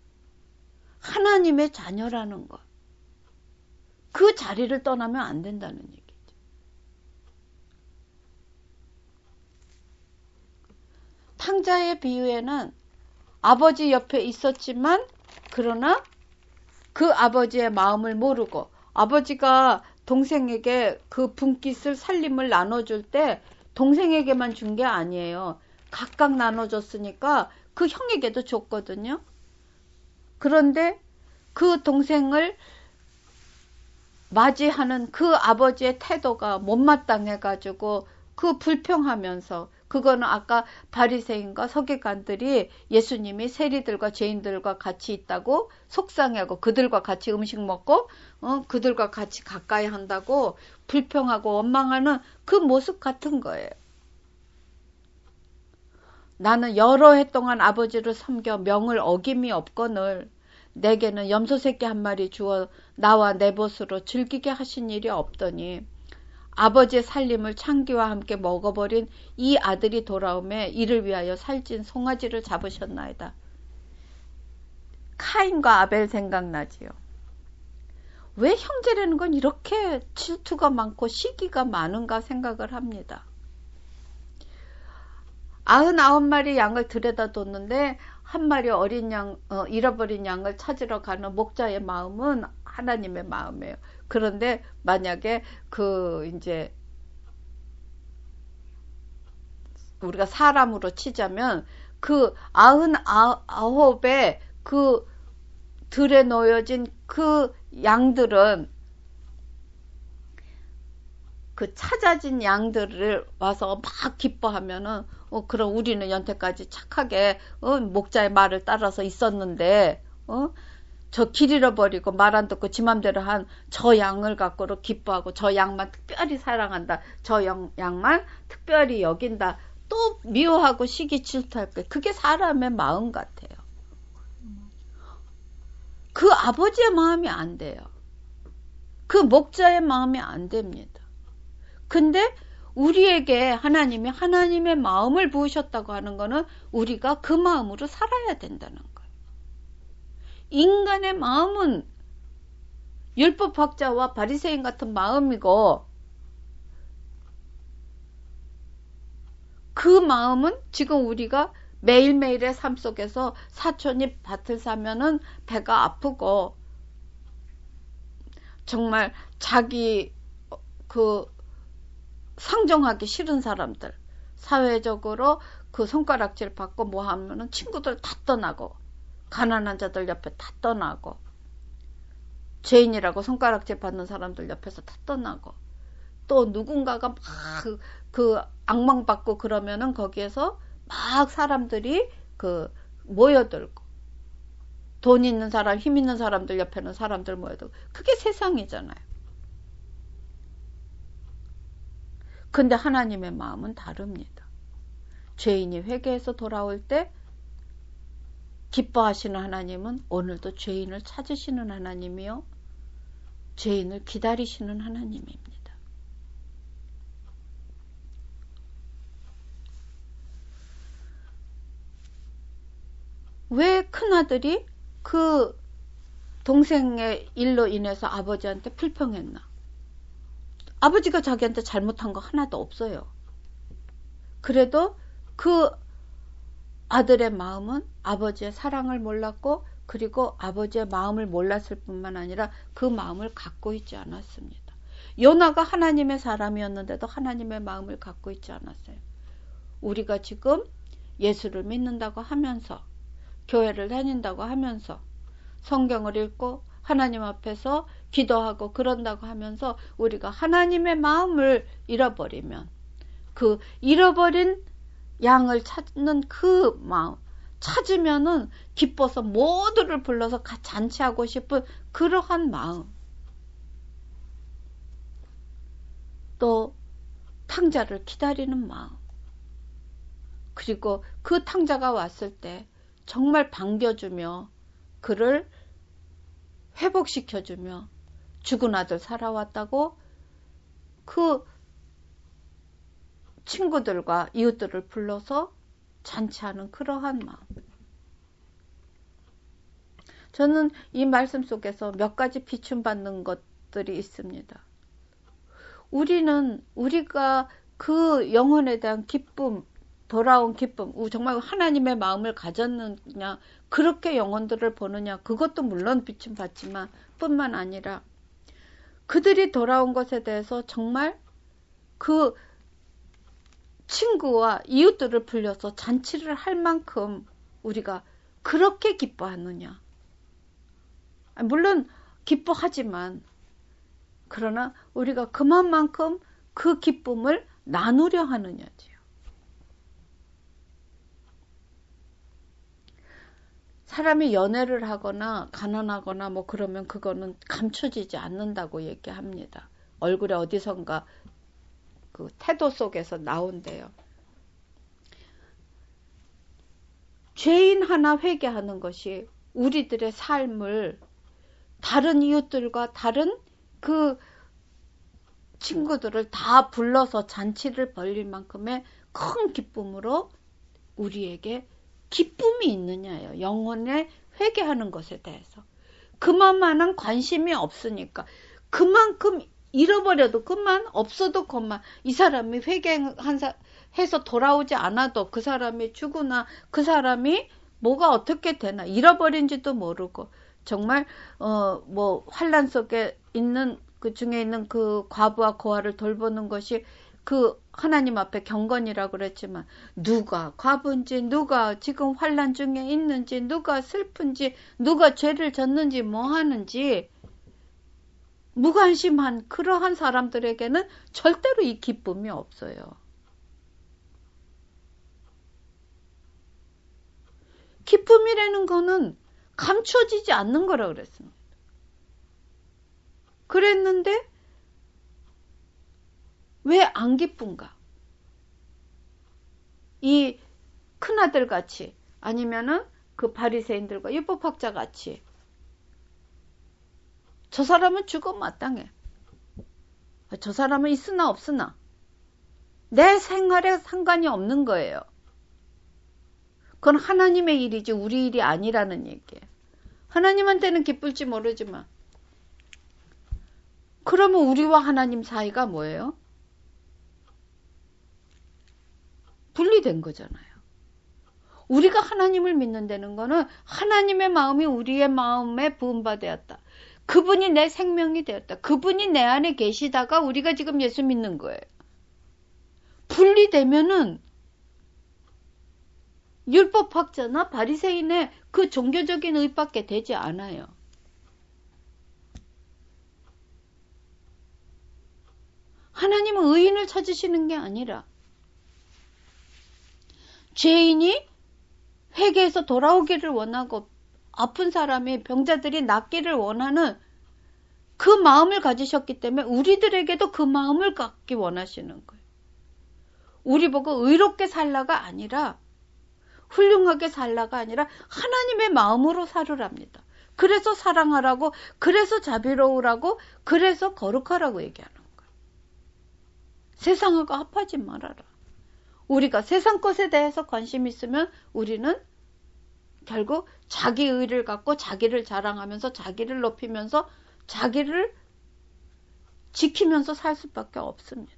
하나님의 자녀라는 것, 그 자리를 떠나면 안 된다는 얘기죠. 탕자의 비유에는 아버지 옆에 있었지만 그러나 그 아버지의 마음을 모르고 아버지가 동생에게 그 분깃을 살림을 나눠줄 때 동생에게만 준 게 아니에요. 각각 나눠줬으니까 그 형에게도 줬거든요. 그런데 그 동생을 맞이하는 그 아버지의 태도가 못마땅해가지고 그 불평하면서 그거는 아까 바리새인과 서기관들이 예수님이 세리들과 죄인들과 같이 있다고 속상해하고 그들과 같이 음식 먹고 어, 그들과 같이 가까이 한다고 불평하고 원망하는 그 모습 같은 거예요. 나는 여러 해 동안 아버지를 섬겨 명을 어김이 없거늘 내게는 염소 새끼 한 마리 주어 나와 내 벗으로 즐기게 하신 일이 없더니 아버지의 살림을 창기와 함께 먹어버린 이 아들이 돌아오매 이를 위하여 살찐 송아지를 잡으셨나이다. 카인과 아벨 생각나지요. 왜 형제라는 건 이렇게 질투가 많고 시기가 많은가 생각을 합니다. 아흔아홉 마리 양을 들여다 뒀는데 한 마리 어린 양, 어, 잃어버린 양을 찾으러 가는 목자의 마음은 하나님의 마음이에요. 그런데 만약에 그 이제 우리가 사람으로 치자면 그 아흔아홉에 그 들에 놓여진 그 양들은 그 찾아진 양들을 와서 막 기뻐하면은 어 그럼 우리는 연태까지 착하게 어 목자의 말을 따라서 있었는데 어 저 길 잃어버리고 말 안 듣고 지 맘대로 한 저 양을 갖고로 기뻐하고 저 양만 특별히 사랑한다. 저 양, 양만 특별히 여긴다. 또 미워하고 시기 질투할 때 그게 사람의 마음 같아요. 그 아버지의 마음이 안 돼요. 그 목자의 마음이 안 됩니다. 근데 우리에게 하나님이 하나님의 마음을 부으셨다고 하는 것은 우리가 그 마음으로 살아야 된다는 거예요. 인간의 마음은 율법학자와 바리새인 같은 마음이고 그 마음은 지금 우리가 매일매일의 삶 속에서 사촌이 밭을 사면은 배가 아프고 정말 자기 그 상정하기 싫은 사람들 사회적으로 그 손가락질 받고 뭐 하면은 친구들 다 떠나고 가난한 자들 옆에 다 떠나고 죄인이라고 손가락질 받는 사람들 옆에서 다 떠나고 또 누군가가 막 그 악망받고 그러면은 거기에서 막 사람들이 그 모여들고 돈 있는 사람, 힘 있는 사람들 옆에는 사람들 모여들고 그게 세상이잖아요. 근데 하나님의 마음은 다릅니다. 죄인이 회개해서 돌아올 때 기뻐하시는 하나님은 오늘도 죄인을 찾으시는 하나님이요. 죄인을 기다리시는 하나님입니다. 왜 큰아들이 그 동생의 일로 인해서 아버지한테 불평했나? 아버지가 자기한테 잘못한 거 하나도 없어요. 그래도 그 아들의 마음은 아버지의 사랑을 몰랐고 그리고 아버지의 마음을 몰랐을 뿐만 아니라 그 마음을 갖고 있지 않았습니다. 요나가 하나님의 사람이었는데도 하나님의 마음을 갖고 있지 않았어요. 우리가 지금 예수를 믿는다고 하면서 교회를 다닌다고 하면서 성경을 읽고 하나님 앞에서 기도하고 그런다고 하면서 우리가 하나님의 마음을 잃어버리면 그 잃어버린 양을 찾는 그 마음 찾으면은 기뻐서 모두를 불러서 잔치하고 싶은 그러한 마음 또 탕자를 기다리는 마음 그리고 그 탕자가 왔을 때 정말 반겨주며 그를 회복시켜주며 죽은 아들 살아왔다고 그 친구들과 이웃들을 불러서 잔치하는 그러한 마음. 저는 이 말씀 속에서 몇 가지 비춤받는 것들이 있습니다. 우리는 우리가 그 영혼에 대한 기쁨 돌아온 기쁨, 정말 하나님의 마음을 가졌느냐, 그렇게 영혼들을 보느냐, 그것도 물론 비춤 받지만 뿐만 아니라 그들이 돌아온 것에 대해서 정말 그 친구와 이웃들을 불려서 잔치를 할 만큼 우리가 그렇게 기뻐하느냐. 물론 기뻐하지만 그러나 우리가 그만큼 그 기쁨을 나누려 하느냐지요. 사람이 연애를 하거나 가난하거나 뭐 그러면 그거는 감춰지지 않는다고 얘기합니다. 얼굴에 어디선가 그 태도 속에서 나온대요. 죄인 하나 회개하는 것이 우리들의 삶을 다른 이웃들과 다른 그 친구들을 다 불러서 잔치를 벌릴 만큼의 큰 기쁨으로 우리에게 기쁨이 있느냐예요. 영혼에 회개하는 것에 대해서. 그만한 관심이 없으니까. 그만큼 잃어버려도 그만, 없어도 그만. 이 사람이 회개한 사, 해서 돌아오지 않아도 그 사람이 죽으나 그 사람이 뭐가 어떻게 되나 잃어버린지도 모르고 정말 어 뭐 환난 속에 있는 그 중에 있는 그 과부와 고아를 돌보는 것이 그 하나님 앞에 경건이라고 그랬지만 누가 과부인지 누가 지금 환난 중에 있는지 누가 슬픈지 누가 죄를 졌는지 뭐 하는지 무관심한 그러한 사람들에게는 절대로 이 기쁨이 없어요. 기쁨이라는 거는 감춰지지 않는 거라 그랬습니다. 그랬는데 왜 안 기쁜가? 이 큰아들 같이 아니면은 그 바리새인들과 율법학자 같이 저 사람은 죽어 마땅해. 저 사람은 있으나 없으나 내 생활에 상관이 없는 거예요. 그건 하나님의 일이지 우리 일이 아니라는 얘기예요. 하나님한테는 기쁠지 모르지만 그러면 우리와 하나님 사이가 뭐예요? 분리된 거잖아요. 우리가 하나님을 믿는다는 거는 하나님의 마음이 우리의 마음에 부음바 되었다. 그분이 내 생명이 되었다. 그분이 내 안에 계시다가 우리가 지금 예수 믿는 거예요. 분리되면은 율법학자나 바리새인의 그 종교적인 의밖에 되지 않아요. 하나님은 의인을 찾으시는 게 아니라 죄인이 회개해서 돌아오기를 원하고 아픈 사람이 병자들이 낫기를 원하는 그 마음을 가지셨기 때문에 우리들에게도 그 마음을 갖기 원하시는 거예요. 우리 보고 의롭게 살라가 아니라 훌륭하게 살라가 아니라 하나님의 마음으로 살으랍니다. 그래서 사랑하라고, 그래서 자비로우라고, 그래서 거룩하라고 얘기하는 거예요. 세상하고 합하지 말아라. 우리가 세상 것에 대해서 관심 있으면 우리는 결국 자기 의를 갖고 자기를 자랑하면서 자기를 높이면서 자기를 지키면서 살 수밖에 없습니다.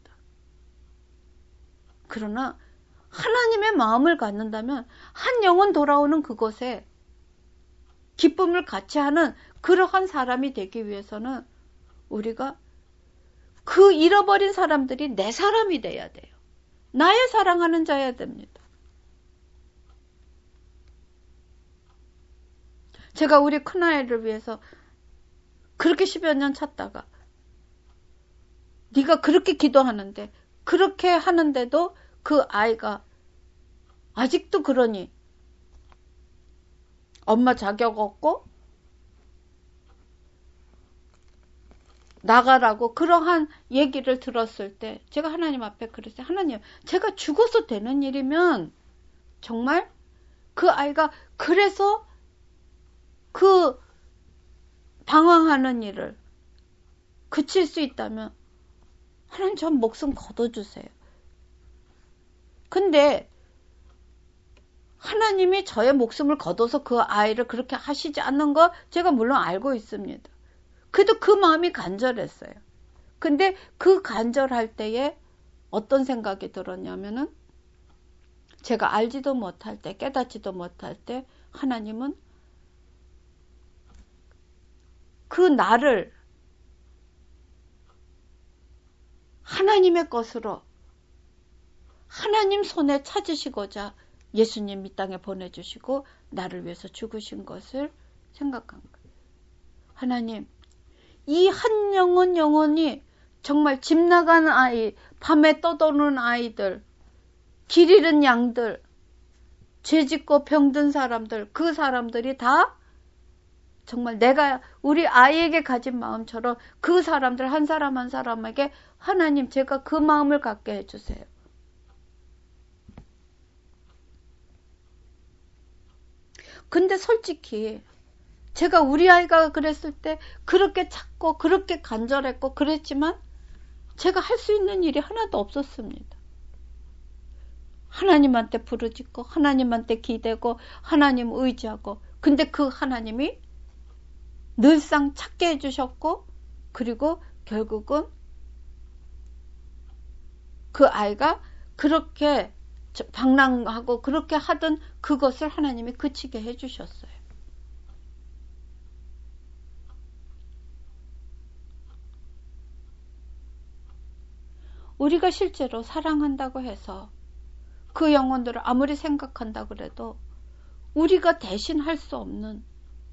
그러나 하나님의 마음을 갖는다면 한 영혼 돌아오는 그곳에 기쁨을 같이 하는 그러한 사람이 되기 위해서는 우리가 그 잃어버린 사람들이 내 사람이 돼야 돼요. 나의 사랑하는 자여야 됩니다. 제가 우리 큰아이를 위해서 그렇게 십여 년 찾다가 네가 그렇게 기도하는데 그렇게 하는데도 그 아이가 아직도 그러니 엄마 자격 없고 나가라고 그러한 얘기를 들었을 때 제가 하나님 앞에 그랬어요. 하나님, 제가 죽어서 되는 일이면 정말 그 아이가 그래서 그 방황하는 일을 그칠 수 있다면 하나님 전 목숨 거둬주세요. 근데 하나님이 저의 목숨을 거둬서 그 아이를 그렇게 하시지 않는 거 제가 물론 알고 있습니다. 그래도 그 마음이 간절했어요. 근데 그 간절할 때에 어떤 생각이 들었냐면은 제가 알지도 못할 때, 깨닫지도 못할 때 하나님은 그 나를 하나님의 것으로 하나님 손에 찾으시고자 예수님 이 땅에 보내주시고 나를 위해서 죽으신 것을 생각한 거예요. 하나님, 이 한 영혼 영혼이 정말 집 나간 아이, 밤에 떠도는 아이들, 길 잃은 양들, 죄짓고 병든 사람들, 그 사람들이 다 정말 내가 우리 아이에게 가진 마음처럼 그 사람들 한 사람 한 사람에게 하나님 제가 그 마음을 갖게 해주세요. 근데 솔직히 제가 우리 아이가 그랬을 때 그렇게 찾고 그렇게 간절했고 그랬지만 제가 할 수 있는 일이 하나도 없었습니다. 하나님한테 부르짖고 하나님한테 기대고 하나님 의지하고, 근데 그 하나님이 늘상 찾게 해주셨고, 그리고 결국은 그 아이가 그렇게 방랑하고 그렇게 하던 그것을 하나님이 그치게 해주셨어요. 우리가 실제로 사랑한다고 해서 그 영혼들을 아무리 생각한다 그래도 우리가 대신 할 수 없는,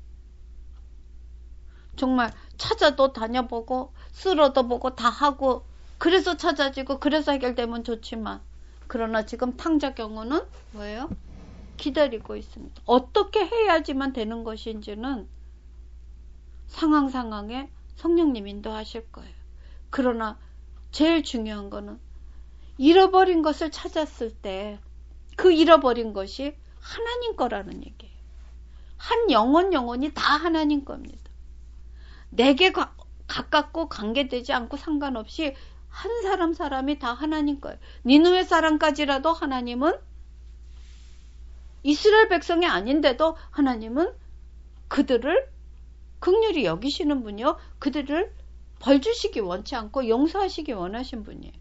정말 찾아도 다녀보고 쓸어도 보고 다 하고 그래서 찾아지고 그래서 해결되면 좋지만, 그러나 지금 탕자 경우는 뭐예요? 기다리고 있습니다. 어떻게 해야지만 되는 것인지는 상황 상황에 성령님 인도하실 거예요. 그러나 제일 중요한 거는 잃어버린 것을 찾았을 때 그 잃어버린 것이 하나님 거라는 얘기예요. 한 영혼 영혼이 다 하나님 겁니다. 내게 가, 가깝고 관계되지 않고 상관없이 한 사람 사람이 다 하나님 거예요. 니느웨 사람까지라도 하나님은, 이스라엘 백성이 아닌데도 하나님은 그들을 긍휼히 여기시는 분이요, 그들을 벌 주시기 원치 않고 용서하시기 원하신 분이에요.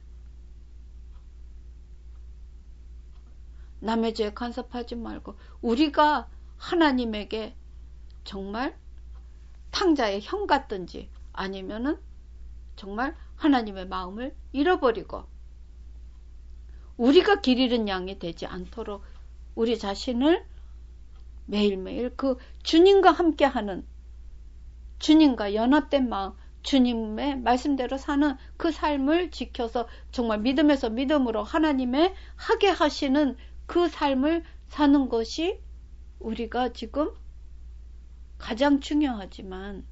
남의 죄에 간섭하지 말고 우리가 하나님에게 정말 탕자의 형 같든지 아니면은 정말 하나님의 마음을 잃어버리고 우리가 길 잃은 양이 되지 않도록 우리 자신을 매일매일 그 주님과 함께하는, 주님과 연합된 마음, 주님의 말씀대로 사는 그 삶을 지켜서 정말 믿음에서 믿음으로 하나님의 하게 하시는 그 삶을 사는 것이 우리가 지금 가장 중요하지만,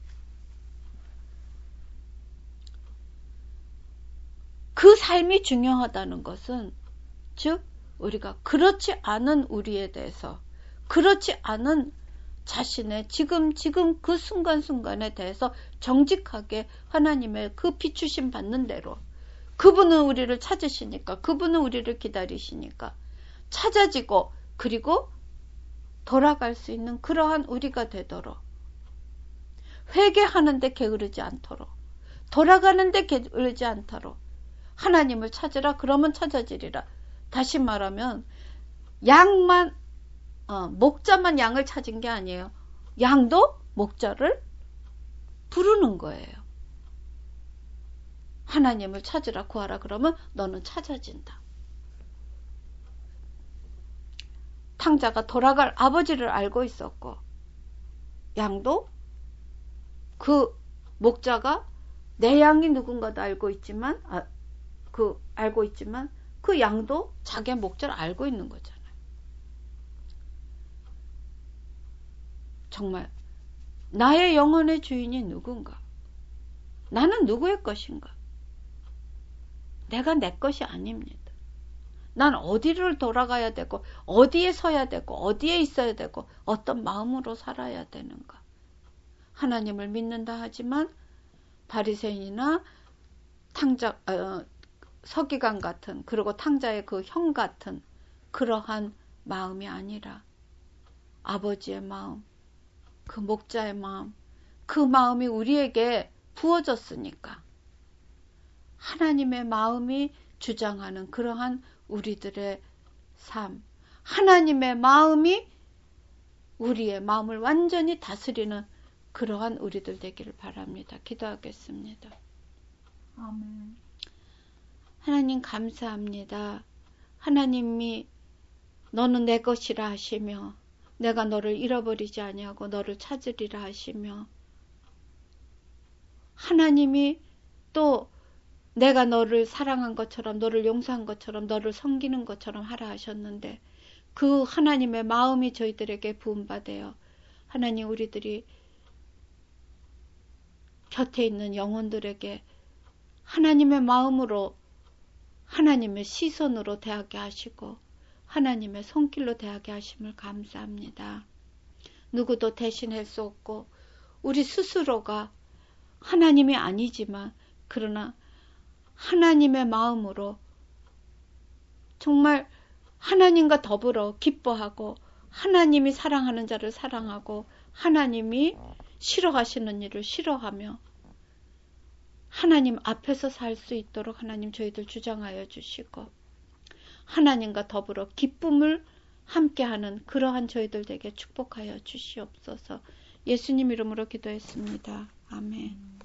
그 삶이 중요하다는 것은 즉 우리가 그렇지 않은 우리에 대해서, 그렇지 않은 자신의 지금 지금 그 순간순간에 대해서 정직하게 하나님의 그 비추심 받는 대로, 그분은 우리를 찾으시니까, 그분은 우리를 기다리시니까 찾아지고 그리고 돌아갈 수 있는 그러한 우리가 되도록, 회개하는데 게으르지 않도록, 돌아가는데 게으르지 않도록, 하나님을 찾으라 그러면 찾아지리라. 다시 말하면 양만 어, 목자만 양을 찾은 게 아니에요. 양도 목자를 부르는 거예요. 하나님을 찾으라 구하라 그러면 너는 찾아진다. 탕자가 돌아갈 아버지를 알고 있었고, 양도 그 목자가 내 양이 누군가도 알고 있지만, 아, 그 알고 있지만 그 양도 자기 목자를 알고 있는 거잖아요. 정말 나의 영혼의 주인이 누군가? 나는 누구의 것인가? 내가 내 것이 아닙니다. 난 어디를 돌아가야 되고 어디에 서야 되고 어디에 있어야 되고 어떤 마음으로 살아야 되는가? 하나님을 믿는다 하지만 바리새인이나 탕자, 어, 서기관 같은, 그리고 탕자의 그 형 같은 그러한 마음이 아니라 아버지의 마음, 그 목자의 마음, 그 마음이 우리에게 부어졌으니까 하나님의 마음이 주장하는 그러한 우리들의 삶, 하나님의 마음이 우리의 마음을 완전히 다스리는 그러한 우리들 되기를 바랍니다. 기도하겠습니다. 아멘. 하나님 감사합니다. 하나님이 너는 내 것이라 하시며 내가 너를 잃어버리지 아니하고 너를 찾으리라 하시며, 하나님이 또 내가 너를 사랑한 것처럼, 너를 용서한 것처럼, 너를 섬기는 것처럼 하라 하셨는데, 그 하나님의 마음이 저희들에게 부음받아요. 하나님, 우리들이 곁에 있는 영혼들에게 하나님의 마음으로, 하나님의 시선으로 대하게 하시고 하나님의 손길로 대하게 하심을 감사합니다. 누구도 대신할 수 없고 우리 스스로가 하나님이 아니지만, 그러나 하나님의 마음으로 정말 하나님과 더불어 기뻐하고 하나님이 사랑하는 자를 사랑하고 하나님이 싫어하시는 일을 싫어하며 하나님 앞에서 살 수 있도록 하나님 저희들 주장하여 주시고 하나님과 더불어 기쁨을 함께하는 그러한 저희들 되게 축복하여 주시옵소서. 예수님 이름으로 기도했습니다. 아멘.